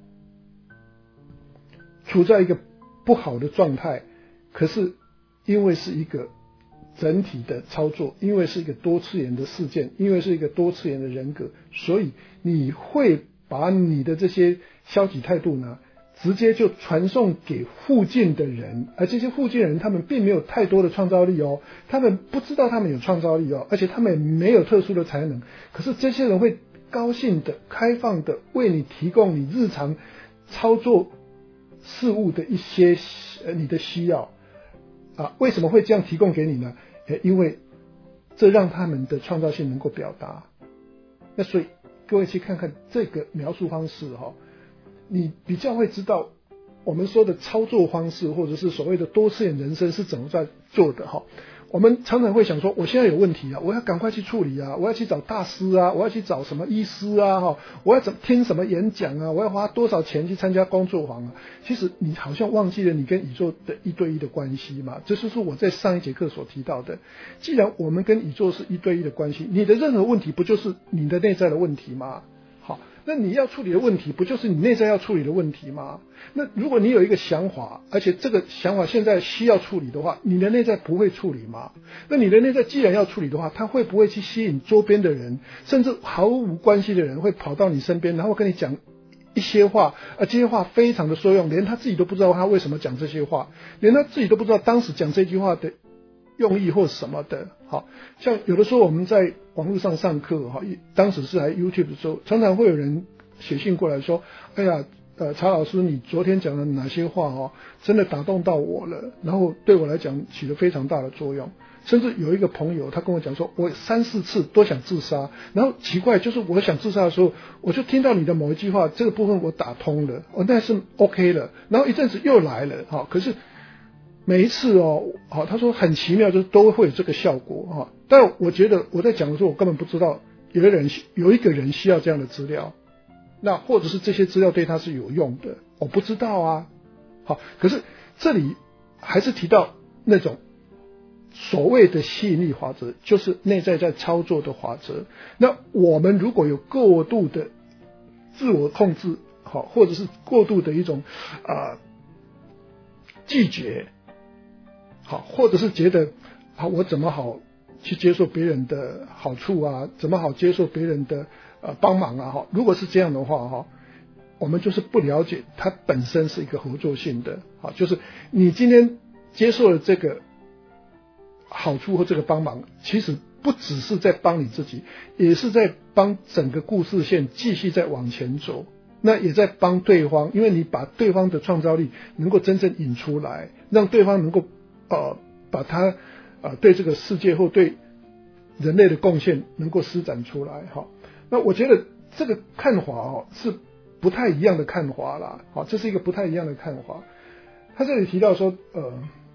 处在一个不好的状态，可是因为是一个整体的操作，因为是一个多次元的事件，因为是一个多次元的人格，所以你会把你的这些消极态度呢，直接就传送给附近的人，而这些附近的人他们并没有太多的创造力哦，他们不知道他们有创造力哦，而且他们也没有特殊的才能，可是这些人会高兴的、开放的为你提供你日常操作事物的一些呃你的需要啊。为什么会这样提供给你呢？因为这让他们的创造性能够表达。那所以各位去看看这个描述方式哈、哦，你比较会知道我们说的操作方式，或者是所谓的多次元人生是怎么在做的哈。我们常常会想说，我现在有问题啊，我要赶快去处理啊，我要去找大师啊，我要去找什么医师啊，哈，我要怎听什么演讲啊，我要花多少钱去参加工作坊啊。其实你好像忘记了你跟宇宙的一对一的关系嘛，这就是我在上一节课所提到的。既然我们跟宇宙是一对一的关系，你的任何问题不就是你的内在的问题吗？好，那你要处理的问题不就是你内在要处理的问题吗？那如果你有一个想法，而且这个想法现在需要处理的话，你的内在不会处理吗？那你的内在既然要处理的话，他会不会去吸引周边的人，甚至毫无关系的人会跑到你身边，然后跟你讲一些话，而这些话非常的受用，连他自己都不知道他为什么讲这些话，连他自己都不知道当时讲这句话的用意或什么的。好，像有的时候我们在网络上上课，当时是来 YouTube 的时候，常常会有人写信过来说，哎呀呃，查老师，你昨天讲的哪些话哦，真的打动到我了，然后对我来讲起了非常大的作用。甚至有一个朋友，他跟我讲说，我三四次都想自杀，然后奇怪，就是我想自杀的时候，我就听到你的某一句话，这个部分我打通了，我那是 OK 了，然后一阵子又来了，好，可是每一次哦，好，他说很奇妙，就是都会有这个效果哈。但我觉得我在讲的时候，我根本不知道有的人有一个人需要这样的资料。那或者是这些资料对他是有用的，我不知道啊。好，可是这里还是提到那种所谓的吸引力法则，就是内在在操作的法则。那我们如果有过度的自我控制，好，或者是过度的一种啊、呃、拒绝，好，或者是觉得啊我怎么好去接受别人的好处啊，怎么好接受别人的呃，帮忙啊哈，如果是这样的话哈，我们就是不了解它本身是一个合作性的，好，就是你今天接受了这个好处或这个帮忙，其实不只是在帮你自己，也是在帮整个故事线继续在往前走，那也在帮对方，因为你把对方的创造力能够真正引出来，让对方能够呃把他呃对这个世界或对人类的贡献能够施展出来哈。那我觉得这个看法哦是不太一样的看法啦，好，这是一个不太一样的看法。他这里提到说，呃，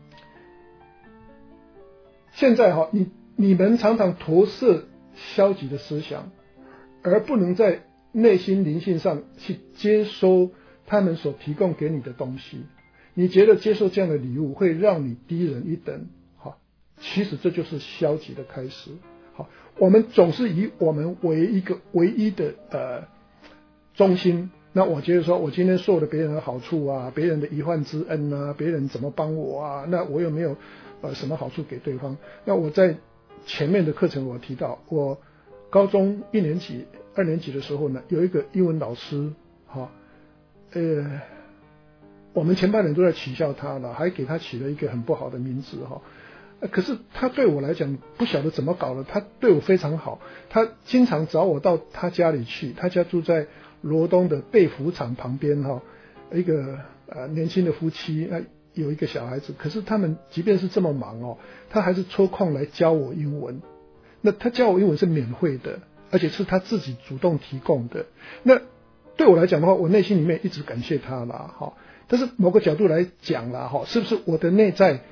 现在哈，你你们常常投射消极的思想，而不能在内心灵性上去接收他们所提供给你的东西。你觉得接受这样的礼物会让你低人一等，好，其实这就是消极的开始。好，我们总是以我们为一个唯一的呃中心。那我觉得说，我今天受了别人的好处啊，别人的一患之恩啊，别人怎么帮我啊，那我有没有呃什么好处给对方？那我在前面的课程我提到，我高中一年级、二年级的时候呢，有一个英文老师，哈，呃，我们全班人都在取笑他了，还给他起了一个很不好的名字哈。可是他对我来讲不晓得怎么搞的，他对我非常好，他经常找我到他家里去，他家住在罗东的被服厂旁边哈，一个呃年轻的夫妻，那有一个小孩子，可是他们即便是这么忙哦，他还是抽空来教我英文。那他教我英文是免费的，而且是他自己主动提供的。那对我来讲的话，我内心里面一直感谢他啦哈。但是某个角度来讲啦哈，是不是我的内在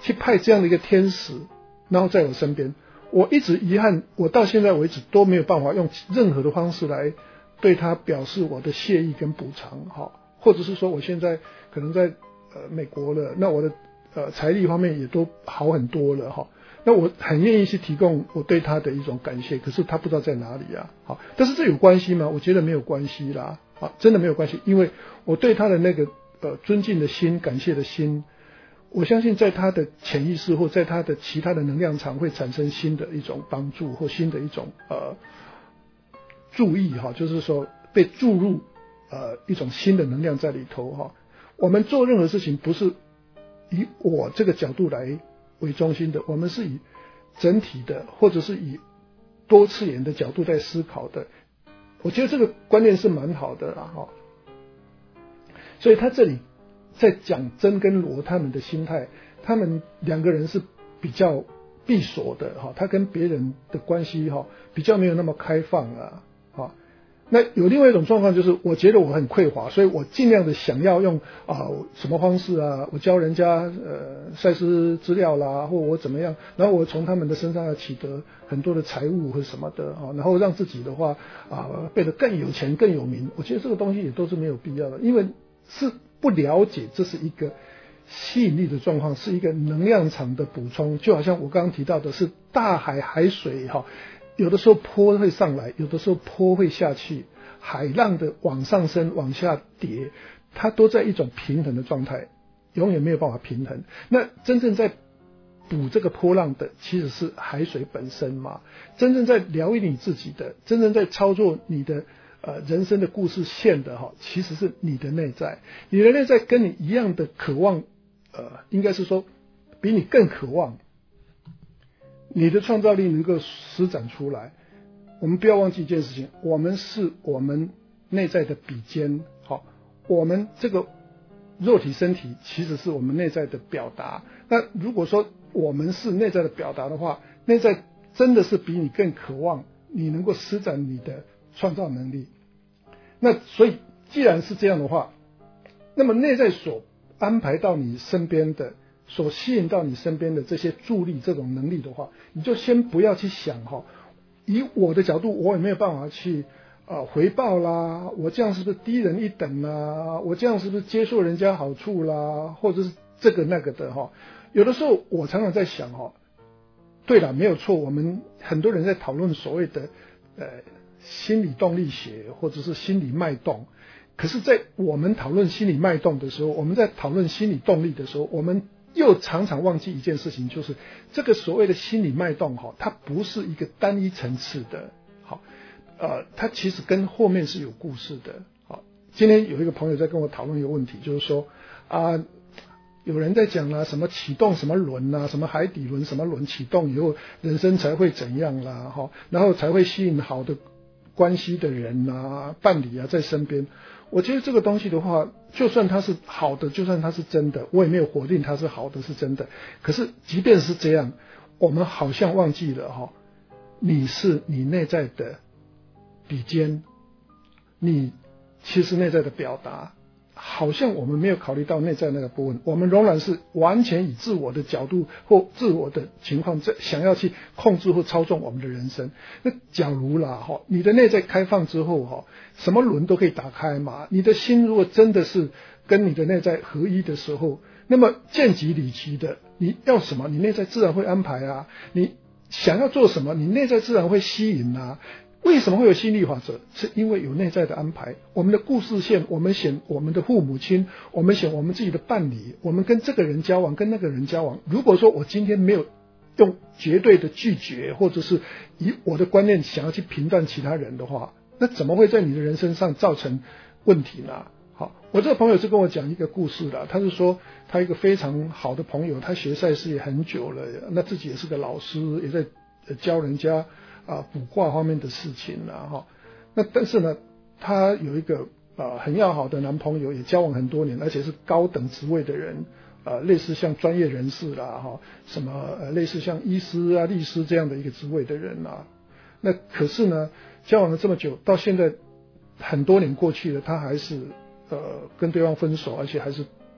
去派这样的一个天使，然后在我身边。我一直遗憾，我到现在为止都没有办法用任何的方式来对他表示我的谢意跟补偿，哈，或者是说我现在可能在呃美国了，那我的呃财力方面也都好很多了，哈，那我很愿意去提供我对他的一种感谢，可是他不知道在哪里啊，好，但是这有关系吗？我觉得没有关系啦，啊，真的没有关系，因为我对他的那个呃尊敬的心、感谢的心。我相信在他的潜意识或在他的其他的能量场会产生新的一种帮助或新的一种呃注意哈，就是说被注入呃一种新的能量在里头哈。我们做任何事情不是以我这个角度来为中心的，我们是以整体的或者是以多次元的角度在思考的。我觉得这个观念是蛮好的啦哈。所以他这里在讲真跟罗他们的心态，他们两个人是比较闭锁的哈，他跟别人的关系哈比较没有那么开放啊，哈。那有另外一种状况就是，我觉得我很匮乏，所以我尽量的想要用啊什么方式啊，我教人家呃赛事资料啦，或我怎么样，然后我从他们的身上要取得很多的财物或什么的啊，然后让自己的话啊变得更有钱更有名，我觉得这个东西也都是没有必要的，因为是不了解这是一个吸引力的状况，是一个能量场的补充，就好像我刚刚提到的是大海海水哈，有的时候波会上来，有的时候波会下去，海浪的往上升往下跌，它都在一种平衡的状态，永远没有办法平衡。那真正在补这个波浪的其实是海水本身嘛，真正在疗愈你自己的，真正在操作你的呃，人生的故事线的哈，其实是你的内在，你的内在跟你一样的渴望，呃，应该是说比你更渴望，你的创造力能够施展出来。我们不要忘记一件事情，我们是我们内在的比肩，好，我们这个肉体身体其实是我们内在的表达。那如果说我们是内在的表达的话，内在真的是比你更渴望，你能够施展你的创造能力。那所以既然是这样的话，那么内在所安排到你身边的，所吸引到你身边的这些助力这种能力的话，你就先不要去想哈，以我的角度我也没有办法去呃回报啦，我这样是不是低人一等啦，我这样是不是接受人家好处啦，或者是这个那个的哈。有的时候我常常在想哈，对了，没有错，我们很多人在讨论所谓的呃心理动力学或者是心理脉动，可是在我们讨论心理脉动的时候，我们在讨论心理动力的时候，我们又常常忘记一件事情，就是这个所谓的心理脉动哈，它不是一个单一层次的，好，呃，它其实跟后面是有故事的。好，今天有一个朋友在跟我讨论一个问题，就是说啊、呃，有人在讲啦，什么启动什么轮啦，什么海底轮什么轮启动以后，人生才会怎样啦，哈，然后才会吸引好的关系的人啊、伴侣啊在身边。我觉得这个东西的话，就算它是好的，就算它是真的，我也没有否定它是好的是真的。可是即便是这样，我们好像忘记了哈，你是你内在的比肩，你其实内在的表达，好像我们没有考虑到内在那个部分，我们仍然是完全以自我的角度或自我的情况在想要去控制或操纵我们的人生。那假如啦哈，你的内在开放之后哈，什么轮都可以打开嘛。你的心如果真的是跟你的内在合一的时候，那么见即理其的，你要什么，你内在自然会安排啊。你想要做什么，你内在自然会吸引啊。为什么会有吸引力法则？是因为有内在的安排。我们的故事线，我们选我们的父母亲，我们选我们自己的伴侣，我们跟这个人交往，跟那个人交往。如果说我今天没有用绝对的拒绝，或者是以我的观念想要去评断其他人的话，那怎么会在你的人身上造成问题呢？好，我这个朋友是跟我讲一个故事的，他是说他一个非常好的朋友，他学赛事也很久了，那自己也是个老师，也在教人家啊卜卦方面的事情啦哈。那但是呢，他有一个啊很要好的男朋友，也交往很多年，而且是高等职位的人，呃类似像专业人士啦哈，什么呃类似像医师啊、律师这样的一个职位的人啊。那可是呢，交往了这么久，到现在很多年过去了，他还是呃跟对方分手，而且还是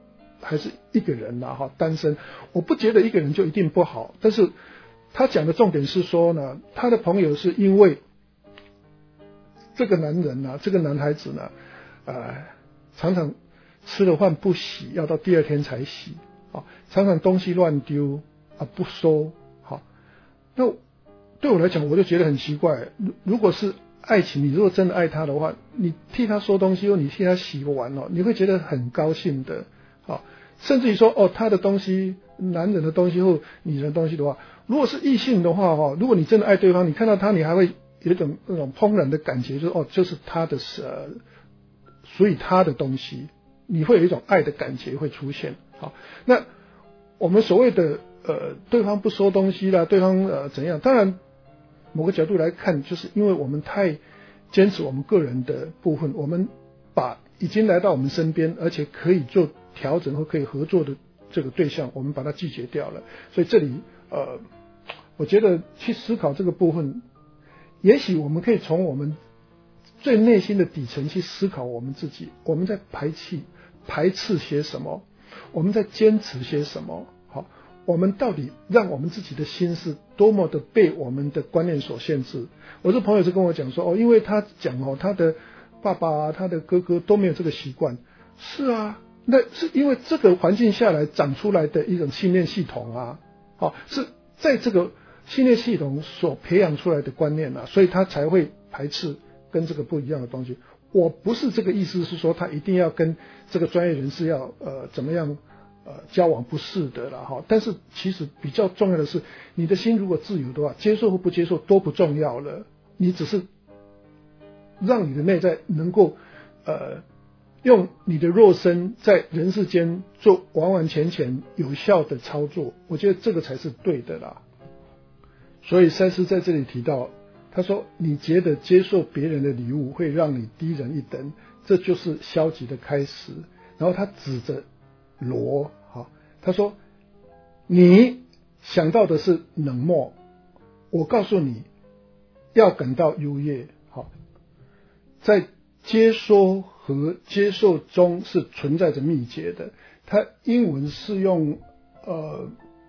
还是一个人啦哈，单身。我不觉得一个人就一定不好，但是他讲的重点是说呢，他的朋友是因为这个男人呢，这个男孩子呢，呃，常常吃了饭不洗，要到第二天才洗啊，常常东西乱丢啊，不收。好，那对我来讲，我就觉得很奇怪。如果是爱情，你如果真的爱他的话，你替他收东西，或你替他洗完哦，你会觉得很高兴的。好，甚至于说哦，他的东西，男人的东西或女人的东西的话，如果是异性的话哈，如果你真的爱对方，你看到他，你还会有一种那种怦然的感觉，就是哦，就是他的呃，属于他的东西，你会有一种爱的感觉会出现。好，那我们所谓的呃，对方不收东西啦，对方呃怎样？当然。某个角度来看，就是因为我们太坚持我们个人的部分，我们把已经来到我们身边，而且可以做调整或可以合作的这个对象，我们把它拒绝掉了。所以这里呃，我觉得去思考这个部分，也许我们可以从我们最内心的底层去思考我们自己，我们在排斥排斥些什么，我们在坚持些什么。好，我们到底让我们自己的心是多么的被我们的观念所限制。我这朋友是跟我讲说，哦，因为他讲哦，他的爸爸啊，他的哥哥都没有这个习惯。是啊，那是因为这个环境下来长出来的一种信念系统啊，好，是在这个信念系统所培养出来的观念啊，所以他才会排斥跟这个不一样的东西。我不是这个意思，是说他一定要跟这个专业人士要呃怎么样呃交往，不是的啦哈。但是其实比较重要的是，你的心如果自由的话，接受或不接受都不重要了，你只是让你的内在能够呃用你的肉身在人世间做完完全全有效的操作，我觉得这个才是对的啦。所以赛斯在这里提到，他说你觉得接受别人的礼物会让你低人一等，这就是消极的开始。然后他指着罗，好，他说你想到的是冷漠，我告诉你要感到优越。好，在接收和接受中是存在着秘诀的。它英文是用呃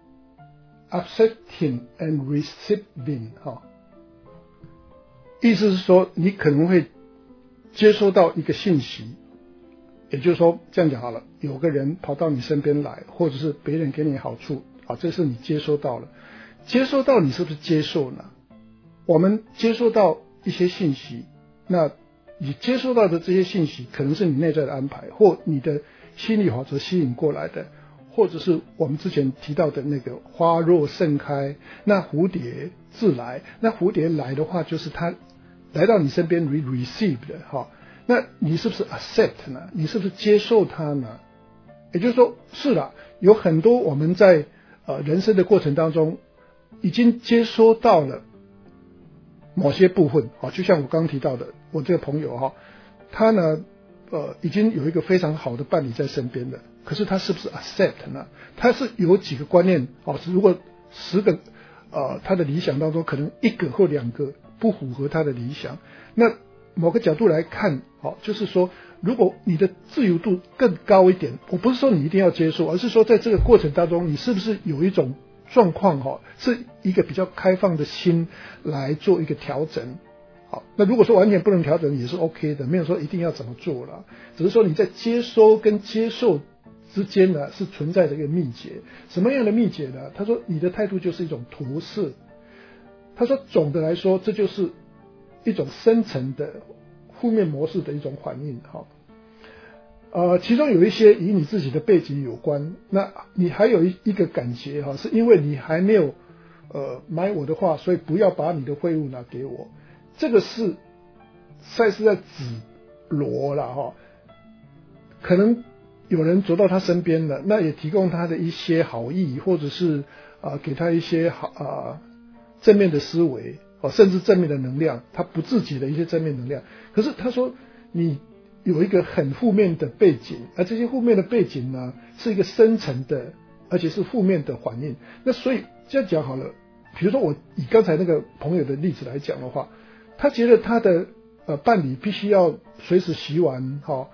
accepting and receiving 哈，意思是说你可能会接收到一个信息，也就是说这样讲好了，有个人跑到你身边来，或者是别人给你好处，好，这是你接收到了。接收到你是不是接受呢？我们接收到一些信息，那你接收到的这些信息可能是你内在的安排，或你的心理法则吸引过来的，或者是我们之前提到的那个花若盛开，那蝴蝶自来。那蝴蝶来的话，就是它来到你身边 receive 的哈。那你是不是 accept 呢？你是不是接受它呢？也就是说，是啦，有很多我们在呃人生的过程当中已经接收到了某些部分，好，就像我刚刚提到的，我这个朋友哈，他呢，呃，已经有一个非常好的伴侣在身边了，可是他是不是 accept 呢？他是有几个观念，哦，如果十个，呃，他的理想当中可能一个或两个不符合他的理想，那某个角度来看，哦，就是说，如果你的自由度更高一点，我不是说你一定要接受，而是说在这个过程当中，你是不是有一种状况哈，是一个比较开放的心来做一个调整。好，那如果说完全不能调整也是 OK 的，没有说一定要怎么做了，只是说你在接收跟接受之间呢是存在着一个秘诀。什么样的秘诀呢？他说你的态度就是一种投射。他说总的来说，这就是一种深层的负面模式的一种反应哈。呃，其中有一些与你自己的背景有关，那你还有一一个感觉哈，是因为你还没有呃买我的话，所以不要把你的贿赂拿给我。这个是赛斯在指罗啦哈，可能有人走到他身边了，那也提供他的一些好意，或者是啊、呃、给他一些好啊、呃、正面的思维哦，甚至正面的能量，他不自己的一些正面能量。可是他说你有一个很负面的背景，而这些负面的背景呢，是一个深层的，而且是负面的反应。那所以这样讲好了，比如说我以刚才那个朋友的例子来讲的话，他觉得他的呃伴侣必须要随时洗碗，哈、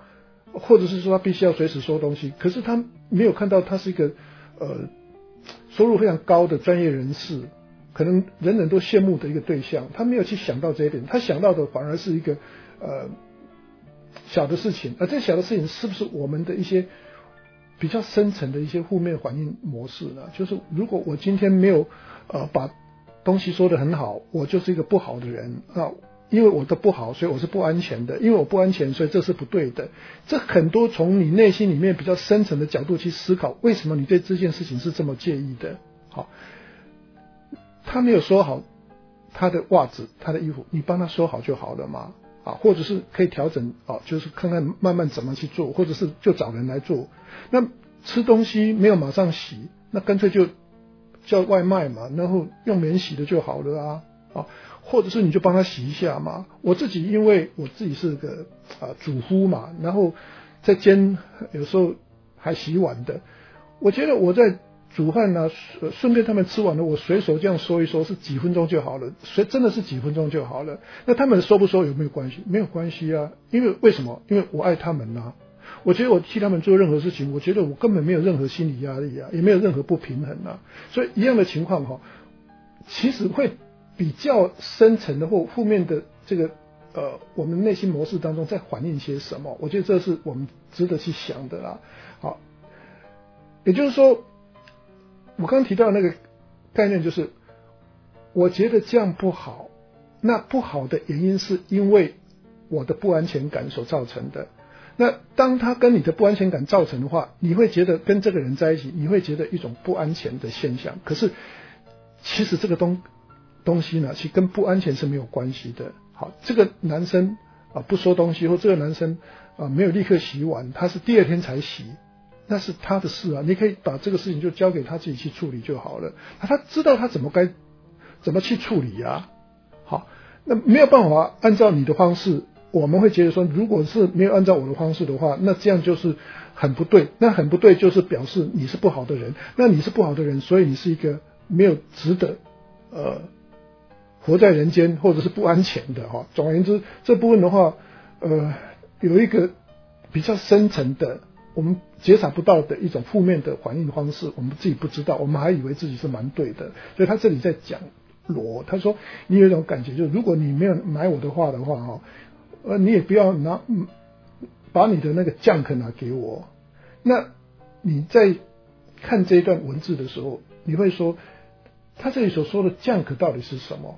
或者是说他必须要随时收东西，可是他没有看到他是一个呃收入非常高的专业人士，可能人人都羡慕的一个对象，他没有去想到这一点，他想到的反而是一个呃小的事情，而这小的事情是不是我们的一些比较深层的一些负面反应模式呢？就是如果我今天没有呃把东西说得很好，我就是一个不好的人啊。因为我的不好，所以我是不安全的。因为我不安全，所以这是不对的。这很多从你内心里面比较深层的角度去思考，为什么你对这件事情是这么介意的？好，他没有收好他的袜子、他的衣服，你帮他收好就好了嘛。啊，或者是可以调整啊，就是看看慢慢怎么去做，或者是就找人来做。那吃东西没有马上洗，那干脆就叫外卖嘛，然后用免洗的就好了啊。啊，或者是你就帮他洗一下嘛。我自己因为我自己是个啊主夫嘛，然后在煎有时候还洗碗的，我觉得我在煮饭呢，顺便他们吃完了，我随手这样收一收，是几分钟就好了，所以真的是几分钟就好了。那他们收不收有没有关系？没有关系啊，因为为什么？因为我爱他们啊。我觉得我替他们做任何事情，我觉得我根本没有任何心理压力啊，也没有任何不平衡啊。所以一样的情况哈，其实会比较深层的或负面的这个呃，我们内心模式当中在反映些什么？我觉得这是我们值得去想的啦。好，也就是说，我刚刚提到那个概念，就是我觉得这样不好，那不好的原因是因为我的不安全感所造成的。那当他跟你的不安全感造成的话，你会觉得跟这个人在一起，你会觉得一种不安全的现象。可是其实这个东东西呢，其实跟不安全是没有关系的。好，这个男生啊不收东西，或这个男生啊没有立刻洗碗，他是第二天才洗，那是他的事啊，你可以把这个事情就交给他自己去处理就好了。啊、他知道他怎么该怎么去处理啊。好，那没有办法按照你的方式，我们会觉得说，如果是没有按照我的方式的话，那这样就是很不对。那很不对就是表示你是不好的人，那你是不好的人，所以你是一个没有值得呃。活在人间或者是不安全的哈。总而言之，这部分的话，呃，有一个比较深层的，我们觉察不到的一种负面的反应方式，我们自己不知道，我们还以为自己是蛮对的。所以他这里在讲罗，他说你有一种感觉，就是如果你没有买我的话的话哈，呃，你也不要拿把你的那个 junk 拿给我。那你在看这一段文字的时候，你会说，他这里所说的 junk 到底是什么？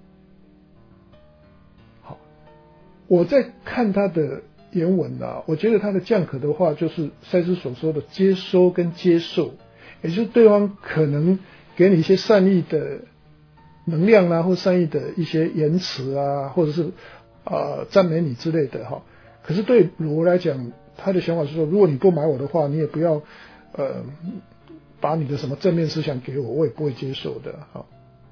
我在看他的原文啊，我觉得他的降可的话，就是赛斯所说的接收跟接受，也就是对方可能给你一些善意的能量啊，或善意的一些言辞啊，或者是呃赞美你之类的哈。可是对罗来讲，他的想法是说，如果你不买我的话，你也不要呃把你的什么正面思想给我，我也不会接受的哈。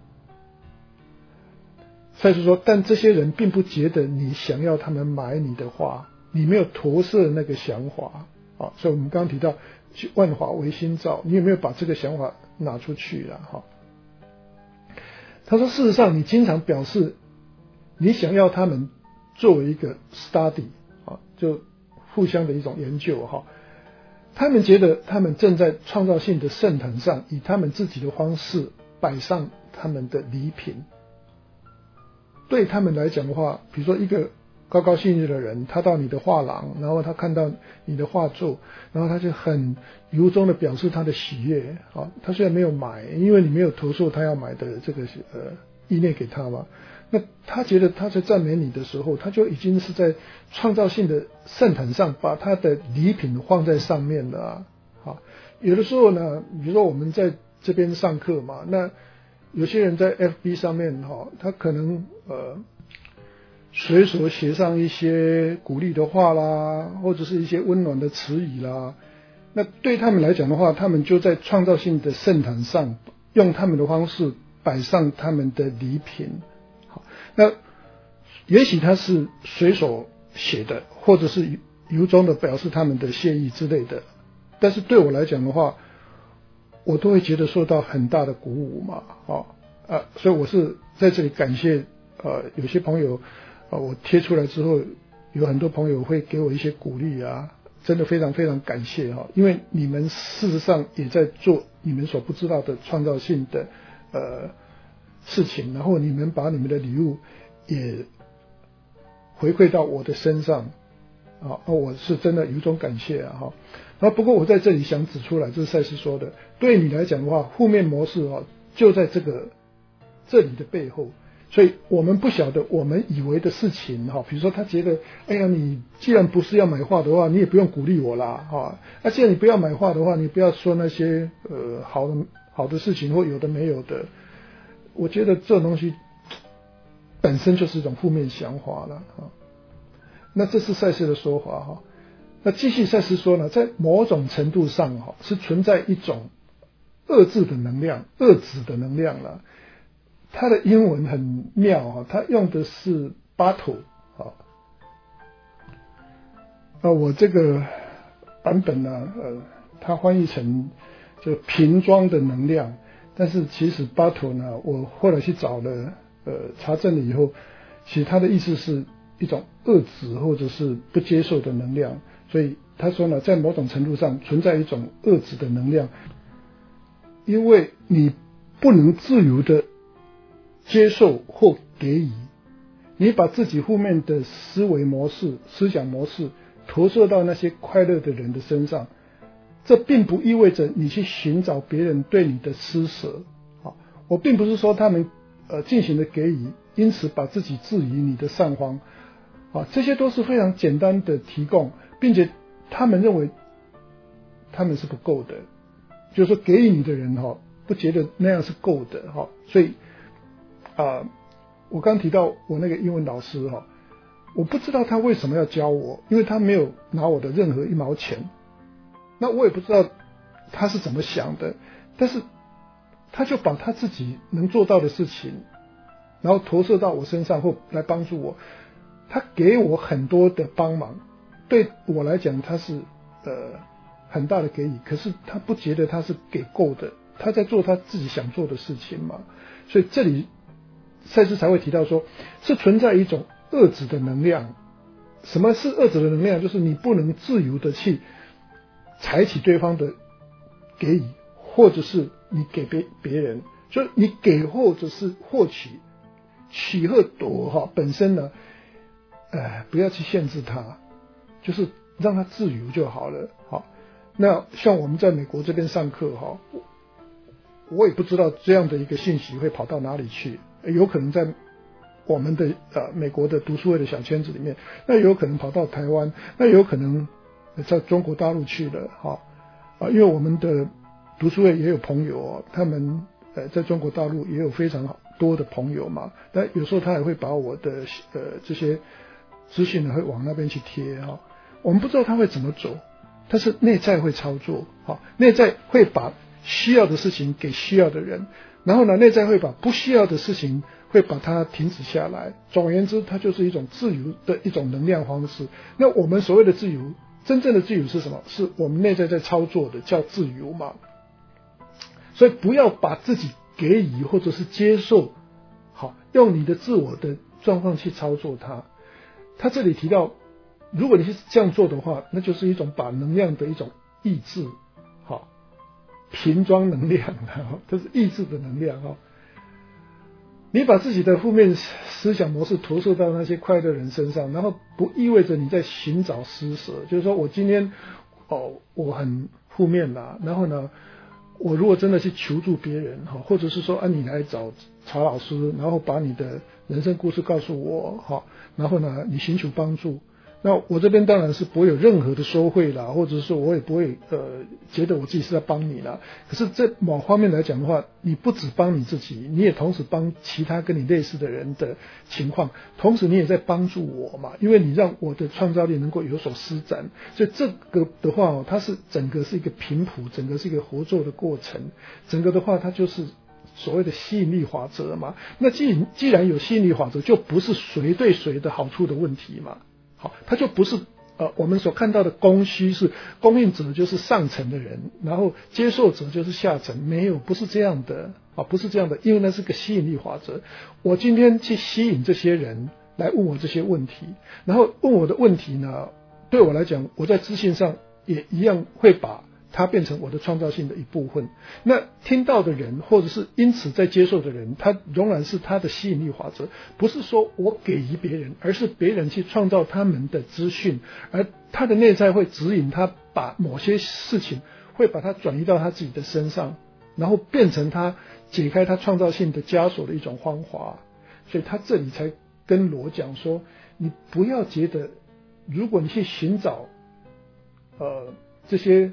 赛斯说，但这些人并不觉得你想要他们买你的话，你没有投射那个想法啊。所以我们刚刚提到万法唯心造，你有没有把这个想法拿出去了哈？他说，事实上你经常表示你想要他们作为一个 study 啊，就互相的一种研究哈。他们觉得他们正在创造性的圣坛上，以他们自己的方式摆上他们的礼品。对他们来讲的话，比如说一个高高兴兴的人，他到你的画廊，然后他看到你的画作，然后他就很由衷的表示他的喜悦啊。他虽然没有买，因为你没有投诉他要买的这个呃意念给他嘛，那他觉得他在赞美你的时候，他就已经是在创造性的圣坛上把他的礼品放在上面了啊。好，有的时候呢，比如说我们在这边上课嘛，那有些人在 F B 上面哈，他可能呃随手写上一些鼓励的话啦，或者是一些温暖的词语啦。那对他们来讲的话，他们就在创造性的圣坛上，用他们的方式摆上他们的礼品。好，那也许他是随手写的，或者是由衷的表示他们的谢意之类的。但是对我来讲的话，我都会觉得受到很大的鼓舞嘛，哦，呃，所以我是在这里感谢，呃，有些朋友，呃，我贴出来之后，有很多朋友会给我一些鼓励啊， 真的非常非常感谢哈，因为你们事实上也在做你们所不知道的创造性的呃事情，然后你们把你们的礼物也回馈到我的身上啊，我是真的由衷感谢啊哈。那不过我在这里想指出来，这是赛斯说的，对你来讲的话，负面模式啊就在这个这里的背后。所以我们不晓得我们以为的事情哈，比如说他觉得，哎呀，你既然不是要买画的话，你也不用鼓励我啦哈。那既然你不要买画的话，你不要说那些呃好的好的事情或有的没有的。我觉得这种东西本身就是一种负面想法了哈。那这是赛斯的说法哈。那继续赛斯说呢，在某种程度上哈是存在一种遏制的能量，遏制的能量了。它的英文很妙哈，它用的是 battle 啊，那我这个版本呢，呃，它翻译成就瓶装的能量，但是其实 battle 呢，我后来去找了呃查证了以后，其实它的意思是一种遏制或者是不接受的能量，所以他说呢，在某种程度上存在一种遏制的能量，因为你不能自由的接受或给予，你把自己负面的思维模式、思想模式投射到那些快乐的人的身上，这并不意味着你去寻找别人对你的施舍。我并不是说他们呃进行的给予，因此把自己置于你的上方啊，这些都是非常简单的提供，并且他们认为他们是不够的，就是说给予你的人哈不觉得那样是够的哈，所以啊、呃，我刚提到我那个英文老师哈，我不知道他为什么要教我，因为他没有拿我的任何一毛钱，那我也不知道他是怎么想的，但是他就把他自己能做到的事情，然后投射到我身上或来帮助我，他给我很多的帮忙，对我来讲他是呃很大的给予，可是他不觉得他是给够的，他在做他自己想做的事情嘛，所以这里赛斯才会提到说，是存在一种遏制的能量。什么是遏制的能量？就是你不能自由的去采取对方的给予，或者是你给别别人，所以你给或者是获取，取和夺哈本身呢，呃，不要去限制它，就是让它自由就好了。好，那像我们在美国这边上课哈，我也不知道这样的一个信息会跑到哪里去，有可能在我们的呃美国的读书会的小圈子里面，那有可能跑到台湾，那有可能在中国大陆去了哈啊，因为我们的读书会也有朋友哦，他们呃在中国大陆也有非常多的朋友嘛，但有时候他也会把我的呃这些资讯呢会往那边去贴哈，我们不知道他会怎么走，但是内在会操作哈，内在会把需要的事情给需要的人，然后呢内在会把不需要的事情会把它停止下来。总而言之，它就是一种自由的一种能量方式。那我们所谓的自由，真正的自由是什么？是我们内在在操作的，叫自由嘛。所以不要把自己给予或者是接受，好，用你的自我的状况去操作它。他这里提到，如果你是这样做的话，那就是一种把能量的一种抑制，好，瓶装能量，这是抑制的能量哈。你把自己的负面思想模式投射到那些快乐人身上，然后不意味着你在寻找施舍，就是说我今天哦我很负面啦，然后呢我如果真的去求助别人哈，或者是说啊你来找曹老师，然后把你的人生故事告诉我哈，然后呢你寻求帮助，那我这边当然是不会有任何的收贿啦，或者是说我也不会呃觉得我自己是在帮你啦。可是在某方面来讲的话，你不只帮你自己，你也同时帮其他跟你类似的人的情况，同时你也在帮助我嘛，因为你让我的创造力能够有所施展。所以这个的话哦，它是整个是一个频谱，整个是一个合作的过程，整个的话它就是所谓的吸引力法则嘛。那既既然有吸引力法则，就不是谁对谁的好处的问题嘛。好，它就不是呃我们所看到的供需是供应者就是上层的人，然后接受者就是下层，没有，不是这样的啊，不是这样的，因为那是个吸引力法则。我今天去吸引这些人来问我这些问题，然后问我的问题呢， 对我来讲，我在知性上也一样会把它变成我的创造性的一部分。那听到的人，或者是因此在接受的人，他仍然是他的吸引力法则，不是说我给予别人，而是别人去创造他们的资讯，而他的内在会指引他把某些事情会把它转移到他自己的身上，然后变成他解开他创造性的枷锁的一种方法。所以他这里才跟罗讲说，你不要觉得如果你去寻找呃这些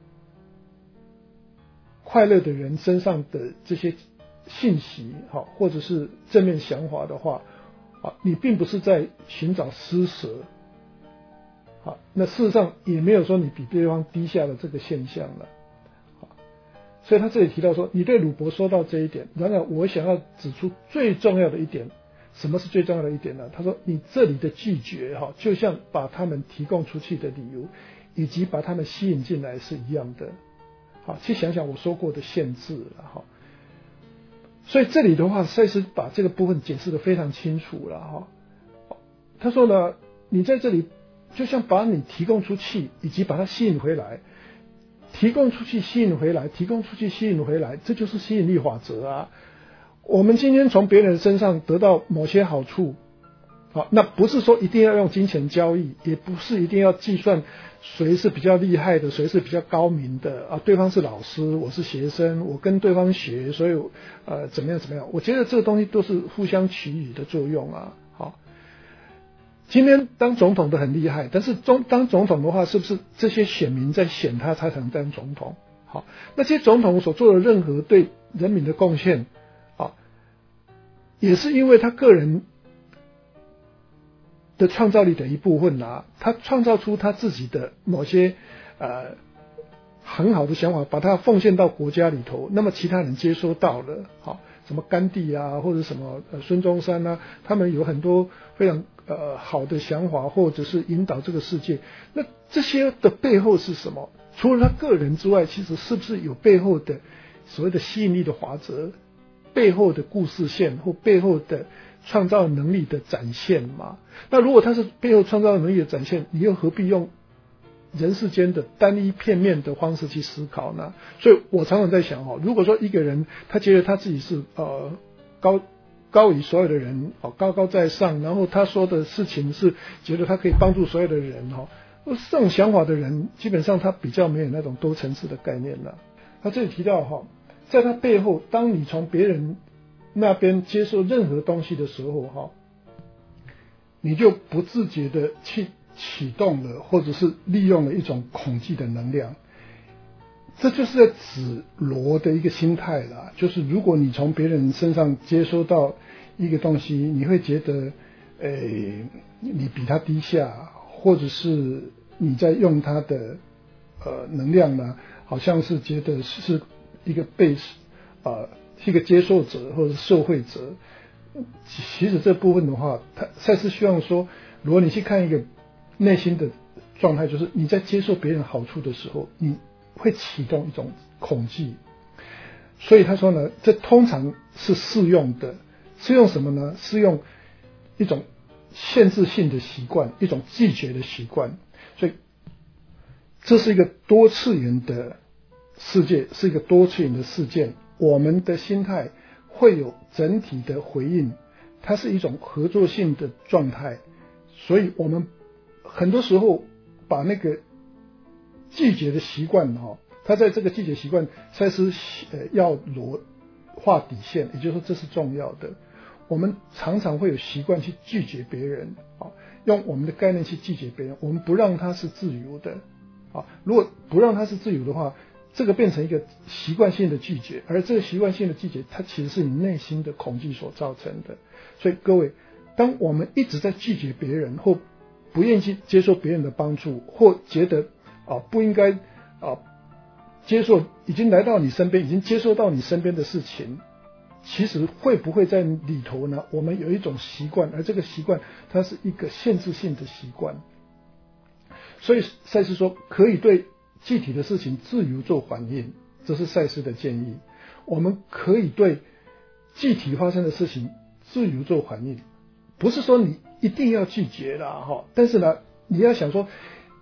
快乐的人身上的这些信息好，或者是正面想法的话啊，你并不是在寻找施舍好，那事实上也没有说你比对方低下的这个现象了。所以他这里提到说，你对鲁伯说到这一点，然而我想要指出最重要的一点，什么是最重要的一点呢？他说你这里的拒绝哈，就像把他们提供出去的理由以及把他们吸引进来是一样的。好，去想想我说过的限制了哈。所以这里的话，赛斯把这个部分解释得非常清楚了哈。他说呢，你在这里就像把你提供出去以及把它吸引回来，提供出去吸引回来，提供出去吸引回来，这就是吸引力法则啊。我们今天从别人身上得到某些好处，好，那不是说一定要用金钱交易，也不是一定要计算谁是比较厉害的，谁是比较高明的啊。对方是老师，我是学生，我跟对方学，所以呃怎么样怎么样？我觉得这个东西都是互相取予的作用啊。好，今天当总统的很厉害，但是总当总统的话，是不是这些选民在选他，他才能当总统？好，那些总统所做的任何对人民的贡献，啊，也是因为他个人的创造力的一部分啊，他创造出他自己的某些呃很好的想法，把它奉献到国家里头，那么其他人接收到了，好，什么甘地啊，或者什么呃孙中山啊，他们有很多非常呃好的想法，或者是引导这个世界。那这些的背后是什么？除了他个人之外，其实是不是有背后的所谓的吸引力的法则，背后的故事线或背后的创造能力的展现嘛？那如果他是背后创造能力的展现，你又何必用人世间的单一片面的方式去思考呢？所以我常常在想哦，如果说一个人他觉得他自己是呃高高于所有的人哦，高高在上，然后他说的事情是觉得他可以帮助所有的人哦，这种想法的人基本上他比较没有那种多层次的概念了。他这里提到哈，在他背后，当你从别人那边接受任何东西的时候哈，你就不自觉的去启动了，或者是利用了一种恐惧的能量。这就是在指罗的一个心态啦，就是如果你从别人身上接收到一个东西，你会觉得诶你比他低下，或者是你在用他的呃能量呢，好像是觉得是一个被呃是一个接受者或者是受惠者。其实这部分的话，他赛斯希望说，如果你去看一个内心的状态，就是你在接受别人好处的时候，你会启动一种恐惧。所以他说呢，这通常是适用的，适用什么呢？适用一种限制性的习惯，一种拒绝的习惯。所以这是一个多次元的世界，是一个多次元的事件。我们的心态会有整体的回应，它是一种合作性的状态。所以我们很多时候把那个拒绝的习惯哈，他在这个拒绝习惯，赛斯呃要罗画底线，也就是说这是重要的。我们常常会有习惯去拒绝别人啊，用我们的概念去拒绝别人，我们不让他是自由的啊。如果不让他是自由的话，这个变成一个习惯性的拒绝，而这个习惯性的拒绝，它其实是你内心的恐惧所造成的。所以各位，当我们一直在拒绝别人，或不愿意去接受别人的帮助，或觉得啊不应该啊接受已经来到你身边，已经接受到你身边的事情，其实会不会在里头呢？我们有一种习惯，而这个习惯它是一个限制性的习惯。所以赛斯说，可以对具体的事情自由做反应，这是赛斯的建议。我们可以对具体发生的事情自由做反应，不是说你一定要拒绝啦哈，但是呢，你要想说，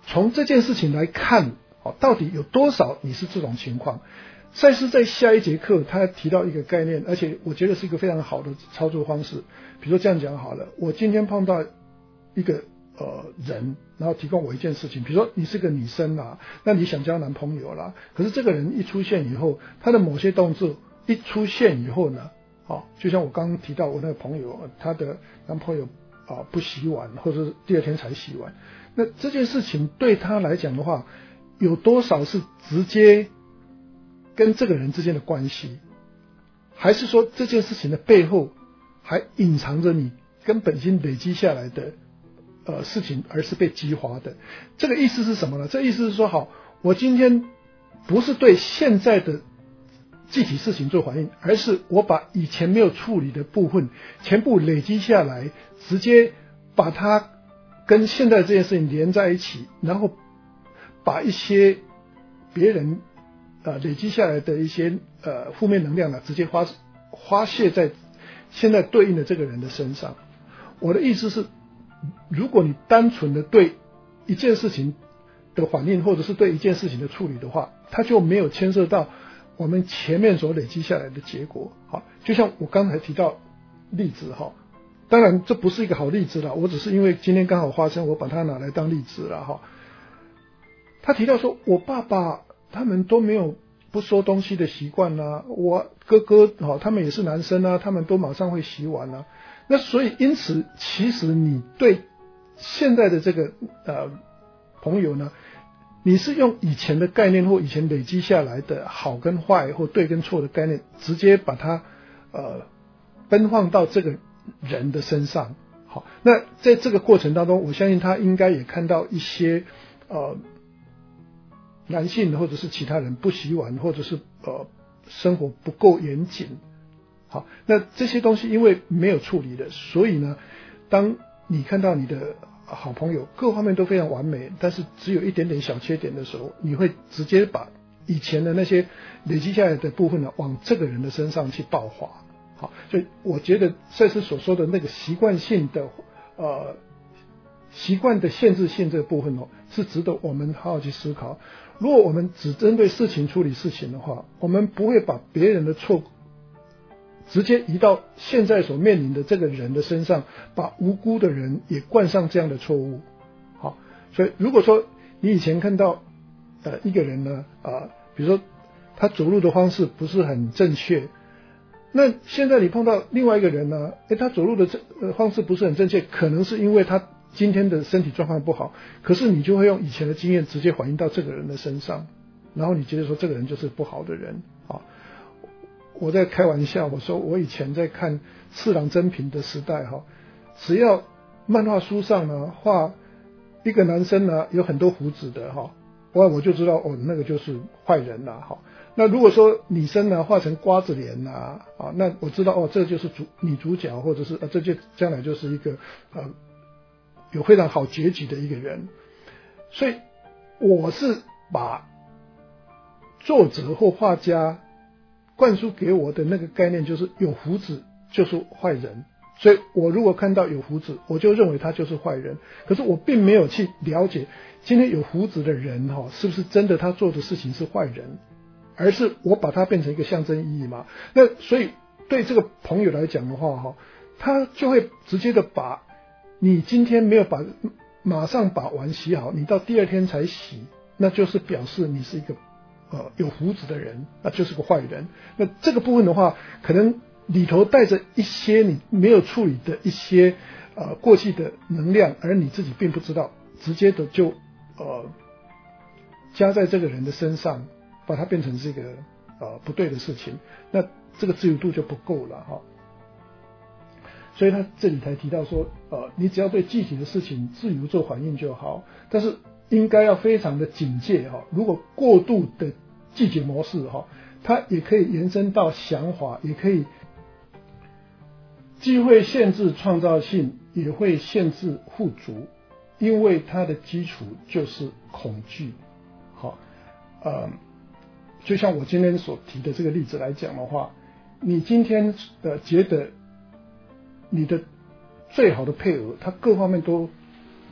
从这件事情来看，哦，到底有多少你是这种情况？赛斯在下一节课他提到一个概念，而且我觉得是一个非常好的操作方式。比如说这样讲好了，我今天碰到一个呃人，然后提供我一件事情，比如说你是个女生啦，那你想交男朋友啦，可是这个人一出现以后，他的某些动作一出现以后呢，哦，就像我刚刚提到我那个朋友，她的男朋友啊不洗碗，或者是第二天才洗碗，那这件事情对他来讲的话，有多少是直接跟这个人之间的关系，还是说这件事情的背后还隐藏着你根本已经累积下来的呃事情，而是被激发的？这个意思是什么呢？这意思是说，好，我今天不是对现在的具体事情做反应，而是我把以前没有处理的部分全部累积下来，直接把它跟现在这件事情连在一起，然后把一些别人呃累积下来的一些呃负面能量呢，直接发发泄在现在对应的这个人的身上。我的意思是，如果你单纯的对一件事情的反应，或者是对一件事情的处理的话，它就没有牵涉到我们前面所累积下来的结果。好，就像我刚才提到例子哈，当然这不是一个好例子啦，我只是因为今天刚好发生，我把它拿来当例子啦哈。他提到说，我爸爸他们都没有不收东西的习惯啊，我哥哥哈他们也是男生啊，他们都马上会洗碗啊。那所以因此，其实你对现在的这个呃朋友呢，你是用以前的概念或以前累积下来的好跟坏或对跟错的概念，直接把它呃奔放到这个人的身上。好，那在这个过程当中，我相信他应该也看到一些呃男性或者是其他人不洗碗，或者是呃生活不够严谨。好，那这些东西因为没有处理的，所以呢，当你看到你的好朋友各方面都非常完美，但是只有一点点小缺点的时候，你会直接把以前的那些累积下来的部分呢，往这个人的身上去爆发。好，所以我觉得赛斯所说的那个习惯性的呃习惯的限制性这个部分哦，是值得我们好好去思考。如果我们只针对事情处理事情的话，我们不会把别人的错直接移到现在所面临的这个人的身上，把无辜的人也冠上这样的错误。好，所以如果说你以前看到呃一个人呢啊、呃，比如说他走路的方式不是很正确，那现在你碰到另外一个人呢，诶他走路的这、呃、方式不是很正确，可能是因为他今天的身体状况不好，可是你就会用以前的经验直接反映到这个人的身上，然后你觉得说这个人就是不好的人啊。我在开玩笑，我说我以前在看四郎真平的时代哈，只要漫画书上呢画一个男生呢有很多胡子的哈，我我就知道哦那个就是坏人啦哈。那如果说女生呢画成瓜子脸呐啊，那我知道哦这就是主女主角，或者是呃这就将来就是一个呃有非常好结局的一个人。所以我是把作者或画家灌输给我的那个概念，就是有胡子就是坏人，所以我如果看到有胡子，我就认为他就是坏人。可是我并没有去了解今天有胡子的人哈，是不是真的他做的事情是坏人，而是我把它变成一个象征意义嘛。那所以对这个朋友来讲的话哈，他就会直接的把你今天没有把马上把碗洗好，你到第二天才洗，那就是表示你是一个呃，有胡子的人，那就是个坏人。那这个部分的话，可能里头带着一些你没有处理的一些呃过去的能量，而你自己并不知道，直接的就呃加在这个人的身上，把它变成这个呃不对的事情，那这个自由度就不够了哈。所以他这里才提到说，呃，你只要对具体的事情自由做反应就好，但是应该要非常的警戒哈。如果过度的季节模式哈，它也可以延伸到想法，也可以既会限制创造性，也会限制富足，因为它的基础就是恐惧。好，呃，就像我今天所提的这个例子来讲的话，你今天呃觉得你的最好的配偶，他各方面都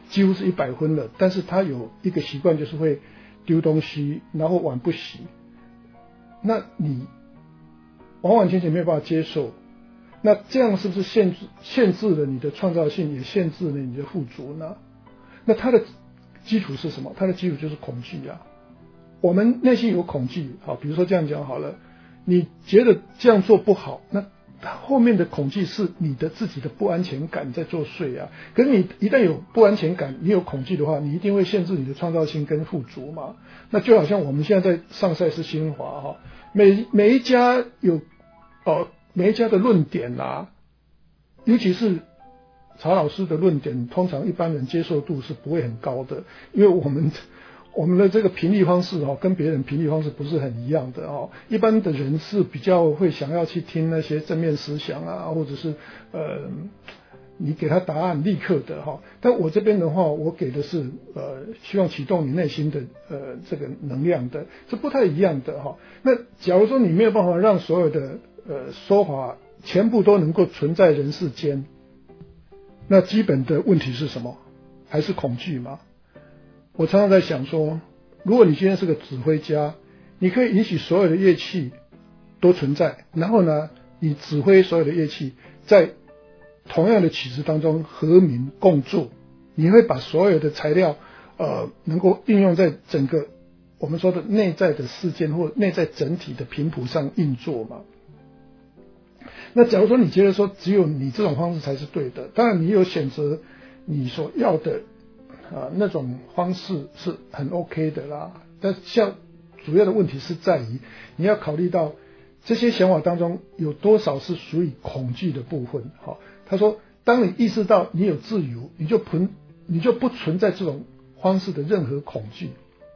几乎是一百分了，但是他有一个习惯，就是会丢东西，然后碗不洗，那你完完全全没有办法接受，那这样是不是限制限制了你的创造性，也限制了你的富足呢？那它的基础是什么？它的基础就是恐惧啊。我们内心有恐惧，好，比如说这样讲好了，你觉得这样做不好，那后面的恐惧是你的自己的不安全感在作祟啊。可是你一旦有不安全感，你有恐惧的话，你一定会限制你的创造性跟富足嘛。那就好像我们现在在上赛斯新华哈，每每一家有呃每一家的论点啊，尤其是曹老师的论点，通常一般人接受度是不会很高的，因为我们我们的这个评议方式哦，跟别人评议方式不是很一样的哦。一般的人是比较会想要去听那些正面思想啊，或者是呃你给他答案立刻的哈。但我这边的话，我给的是呃希望启动你内心的呃这个能量的，是不太一样的哈。那假如说你没有办法让所有的呃说法全部都能够存在人世间，那基本的问题是什么？还是恐惧吗？我常常在想说，如果你今天是个指挥家，你可以允许所有的乐器都存在，然后呢，你指挥所有的乐器在同样的曲子当中和鸣共作，你会把所有的材料呃能够运用在整个我们说的内在的事件或内在整体的频谱上运作嘛。那假如说你觉得说只有你这种方式才是对的，当然你有选择你所要的啊，那种方式是很 OK 的啦，但像主要的问题是在于你要考虑到这些想法当中有多少是属于恐惧的部分。好，他说，当你意识到你有自由，你就不你就不存在这种方式的任何恐惧。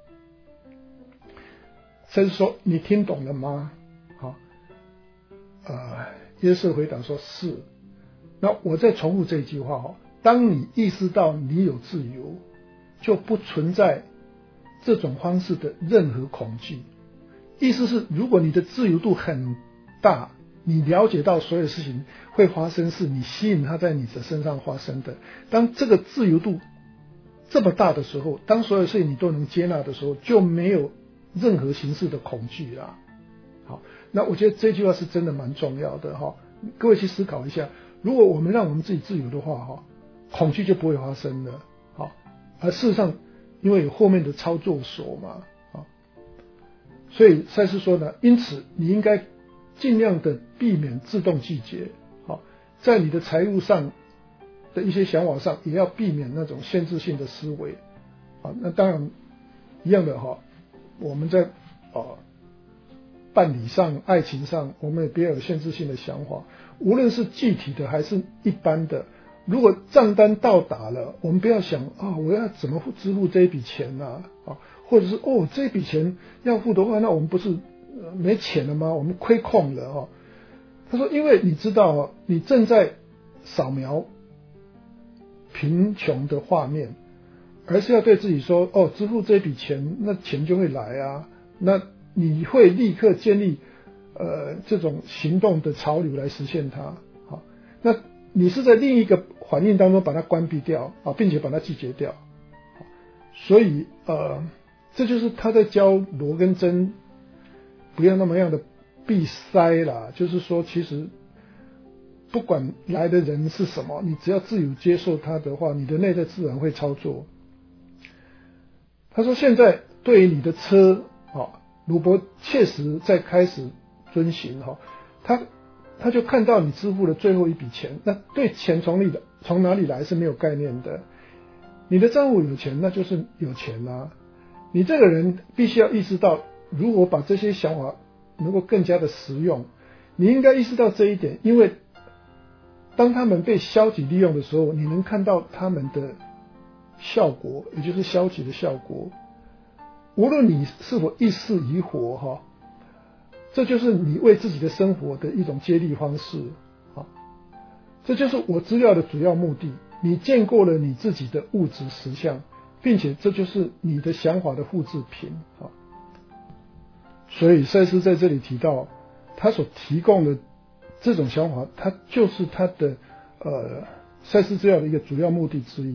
所以说，你听懂了吗？好，呃，耶稣回答说是。那我再重复这一句话哈。当你意识到你有自由，就不存在这种方式的任何恐惧。意思是，如果你的自由度很大，你了解到所有事情会发生，是你吸引它在你的身上发生的。当这个自由度这么大的时候，当所有事情你都能接纳的时候，就没有任何形式的恐惧啦。好，那我觉得这句话是真的蛮重要的哈。各位去思考一下，如果我们让我们自己自由的话哈，恐惧就不会发生了，好，而事实上，因为有后面的操作手嘛，啊，所以赛斯说呢，因此你应该尽量的避免自动拒绝，好，在你的财务上的一些想法上，也要避免那种限制性的思维，啊，那当然一样的哈，我们在啊伴侣上、爱情上，我们也不要有限制性的想法，无论是具体的还是一般的。如果账单到达了，我们不要想啊、哦，我要怎么支付这一笔钱呢、啊？啊，或者是哦，这笔钱要付的话，那我们不是、呃、没钱了吗？我们亏空了哦。他说，因为你知道，你正在扫描贫穷的画面，而是要对自己说，哦，支付这笔钱，那钱就会来啊。那你会立刻建立呃这种行动的潮流来实现它。好，那你是在另一个环境当中把它关闭掉啊，并且把它拒绝掉。所以呃，这就是他在教罗跟珍不要那么样的闭塞啦，就是说其实不管来的人是什么，你只要自由接受他的话，你的内在自然会操作。他说现在对于你的车啊，鲁伯确实在开始遵循哈，他他就看到你支付了最后一笔钱，那对钱从里从哪里来是没有概念的。你的账户有钱，那就是有钱啊。你这个人必须要意识到，如果把这些想法能够更加的实用，你应该意识到这一点，因为当他们被消极利用的时候，你能看到他们的效果，也就是消极的效果。无论你是否一世以活哈，这就是你为自己的生活的一种接力方式啊。这就是我资料的主要目的。你见过了你自己的物质实相，并且这就是你的想法的复制品啊。所以赛斯在这里提到，他所提供的这种想法，它就是他的呃赛斯资料的一个主要目的之一。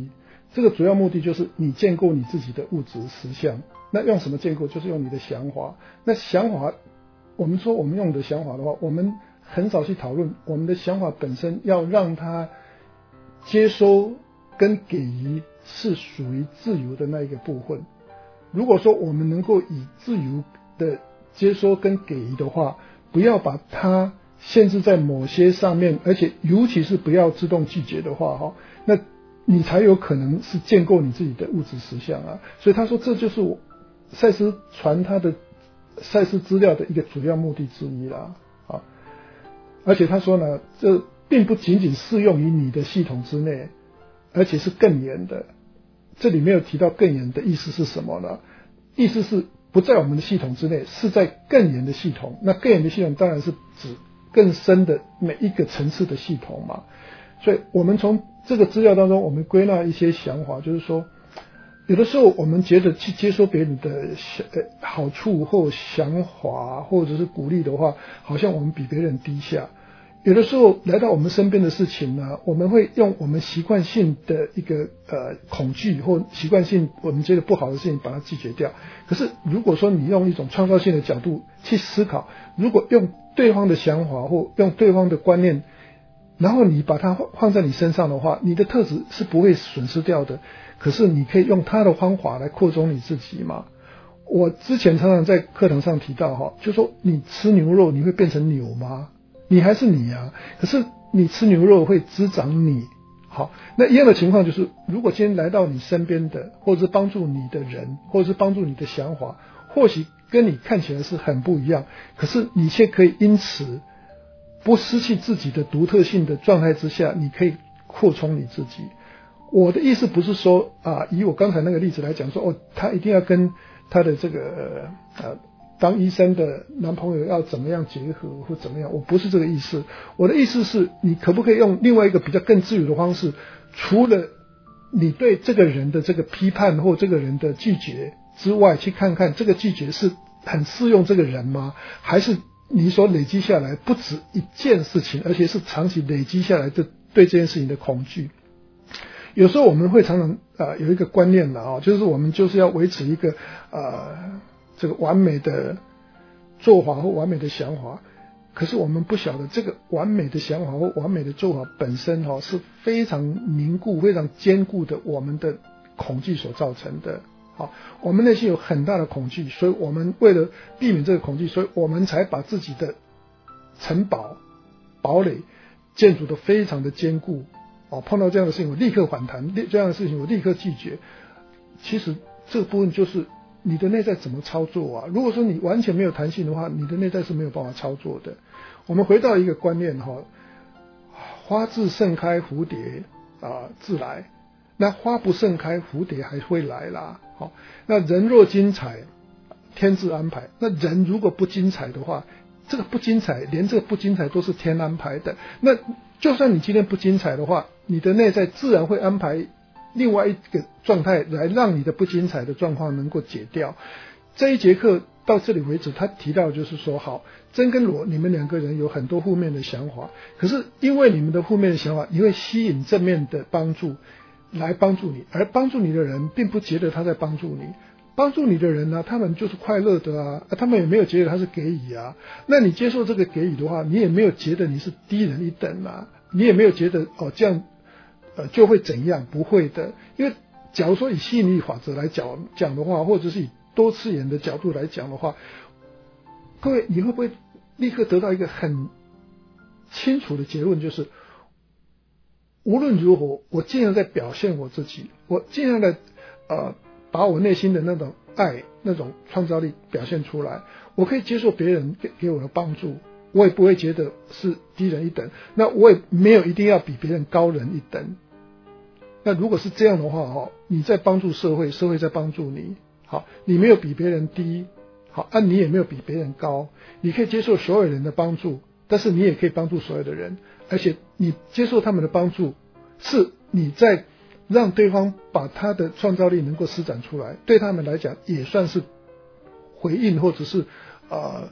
这个主要目的就是你建构你自己的物质实相。那用什么建构？就是用你的想法。那想法，我们说我们用的想法的话，我们很少去讨论我们的想法本身要让它接收跟给予是属于自由的那一个部分。如果说我们能够以自由的接收跟给予的话，不要把它限制在某些上面，而且尤其是不要自动拒绝的话，那你才有可能是建构你自己的物质实相啊。所以他说这就是我赛斯传他的赛斯资料的一个主要目的之一啦。好，而且他说呢，这并不仅仅适用于你的系统之内，而且是更严的。这里没有提到更严的意思是什么呢？意思是不在我们的系统之内，是在更严的系统。那更严的系统当然是指更深的每一个层次的系统嘛。所以我们从这个资料当中，我们归纳一些想法，就是说有的时候我们觉得去接收别人的好处或想法或者是鼓励的话，好像我们比别人低下。有的时候来到我们身边的事情呢，我们会用我们习惯性的一个呃恐惧或习惯性我们觉得不好的事情把它拒绝掉。可是如果说你用一种创造性的角度去思考，如果用对方的想法或用对方的观念，然后你把它放在你身上的话，你的特质是不会损失掉的。可是你可以用他的方法来扩充你自己嘛。我之前常常在课堂上提到哈，就说你吃牛肉你会变成牛吗？你还是你啊，可是你吃牛肉会滋长你。好，那一样的情况就是，如果今天来到你身边的，或者是帮助你的人，或者是帮助你的想法，或许跟你看起来是很不一样，可是你却可以因此不失去自己的独特性的状态之下，你可以扩充你自己。我的意思不是说啊，以我刚才那个例子来讲说，哦，他一定要跟他的这个呃当医生的男朋友要怎么样结合或怎么样，我不是这个意思。我的意思是你可不可以用另外一个比较更自由的方式，除了你对这个人的这个批判或这个人的拒绝之外，去看看这个拒绝是很适用这个人吗？还是你所累积下来不止一件事情，而且是长期累积下来的对这件事情的恐惧。有时候我们会常常呃有一个观念了啊，就是我们就是要维持一个呃这个完美的做法或完美的想法，可是我们不晓得这个完美的想法或完美的做法本身哈是非常凝固、非常坚固的我们的恐惧所造成的。好，我们内心有很大的恐惧，所以我们为了避免这个恐惧，所以我们才把自己的城堡、堡垒建筑得非常的坚固。哦，碰到这样的事情我立刻反弹，这样的事情我立刻拒绝。其实这个部分就是你的内在怎么操作啊？如果说你完全没有弹性的话，你的内在是没有办法操作的。我们回到一个观念哈，花自盛开，蝴蝶啊自来。那花不盛开，蝴蝶还会来啦。好，那人若精彩，天自安排。那人如果不精彩的话，这个不精彩，连这个不精彩都是天安排的。那就算你今天不精彩的话，你的内在自然会安排另外一个状态来让你的不精彩的状况能够解掉。这一节课到这里为止，他提到就是说，好，真跟罗你们两个人有很多负面的想法，可是因为你们的负面的想法，你会吸引正面的帮助来帮助你，而帮助你的人并不觉得他在帮助你。帮助你的人呢，他们就是快乐的啊，他们也没有觉得他是给予啊。那你接受这个给予的话，你也没有觉得你是低人一等啊，你也没有觉得哦这样呃就会怎样，不会的。因为假如说以吸引力法则来讲讲的话，或者是以多次元的角度来讲的话，各位你会不会立刻得到一个很清楚的结论，就是无论如何，我尽量在表现我自己，我尽量的呃。把我内心的那种爱、那种创造力表现出来，我可以接受别人给给我的帮助，我也不会觉得是低人一等，那我也没有一定要比别人高人一等。那如果是这样的话哈，你在帮助社会，社会在帮助你，好，你没有比别人低，好，啊，你也没有比别人高，你可以接受所有人的帮助，但是你也可以帮助所有的人，而且你接受他们的帮助，是你在让对方把他的创造力能够施展出来，对他们来讲也算是回应或者是呃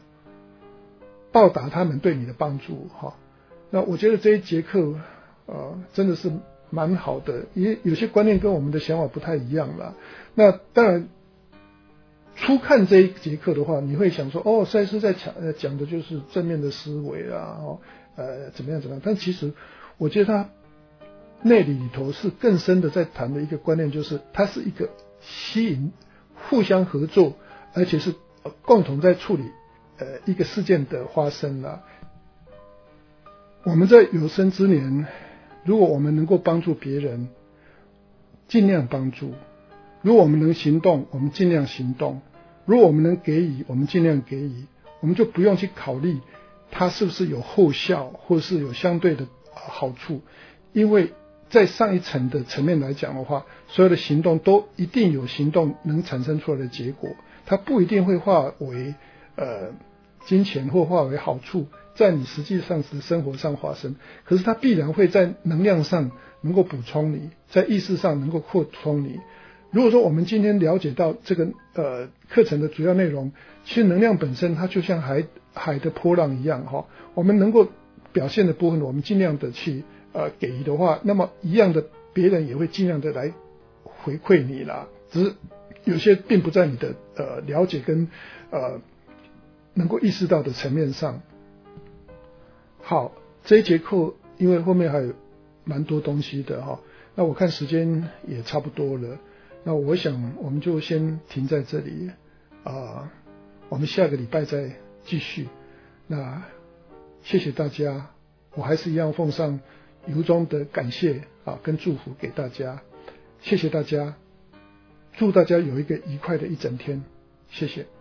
报答他们对你的帮助哈。那我觉得这一节课呃真的是蛮好的，也有些观念跟我们的想法不太一样啦。那当然，初看这一节课的话，你会想说，哦，赛斯在讲呃讲的就是正面的思维啊，哦，呃，怎么样怎么样？但其实我觉得他内里里头是更深的在谈的一个观念，就是它是一个吸引、互相合作，而且是共同在处理呃一个事件的发生啦。我们在有生之年，如果我们能够帮助别人，尽量帮助；如果我们能行动，我们尽量行动；如果我们能给予，我们尽量给予。我们就不用去考虑它是不是有后效，或是有相对的好处，因为在上一层的层面来讲的话，所有的行动都一定有行动能产生出来的结果，它不一定会化为呃金钱或化为好处在你实际上的生活上发生，可是它必然会在能量上能够补充你，在意识上能够扩充你。如果说我们今天了解到这个呃课程的主要内容，其实能量本身它就像海海的波浪一样哈，我们能够表现的部分，我们尽量的去呃给予的话，那么一样的别人也会尽量的来回馈你啦。只是有些并不在你的呃了解跟呃能够意识到的层面上。好，这一节课因为后面还有蛮多东西的哈，那我看时间也差不多了，那我想我们就先停在这里啊、呃，我们下个礼拜再继续。那谢谢大家，我还是一样奉上由衷的感谢啊跟祝福给大家，谢谢大家，祝大家有一个愉快的一整天，谢谢。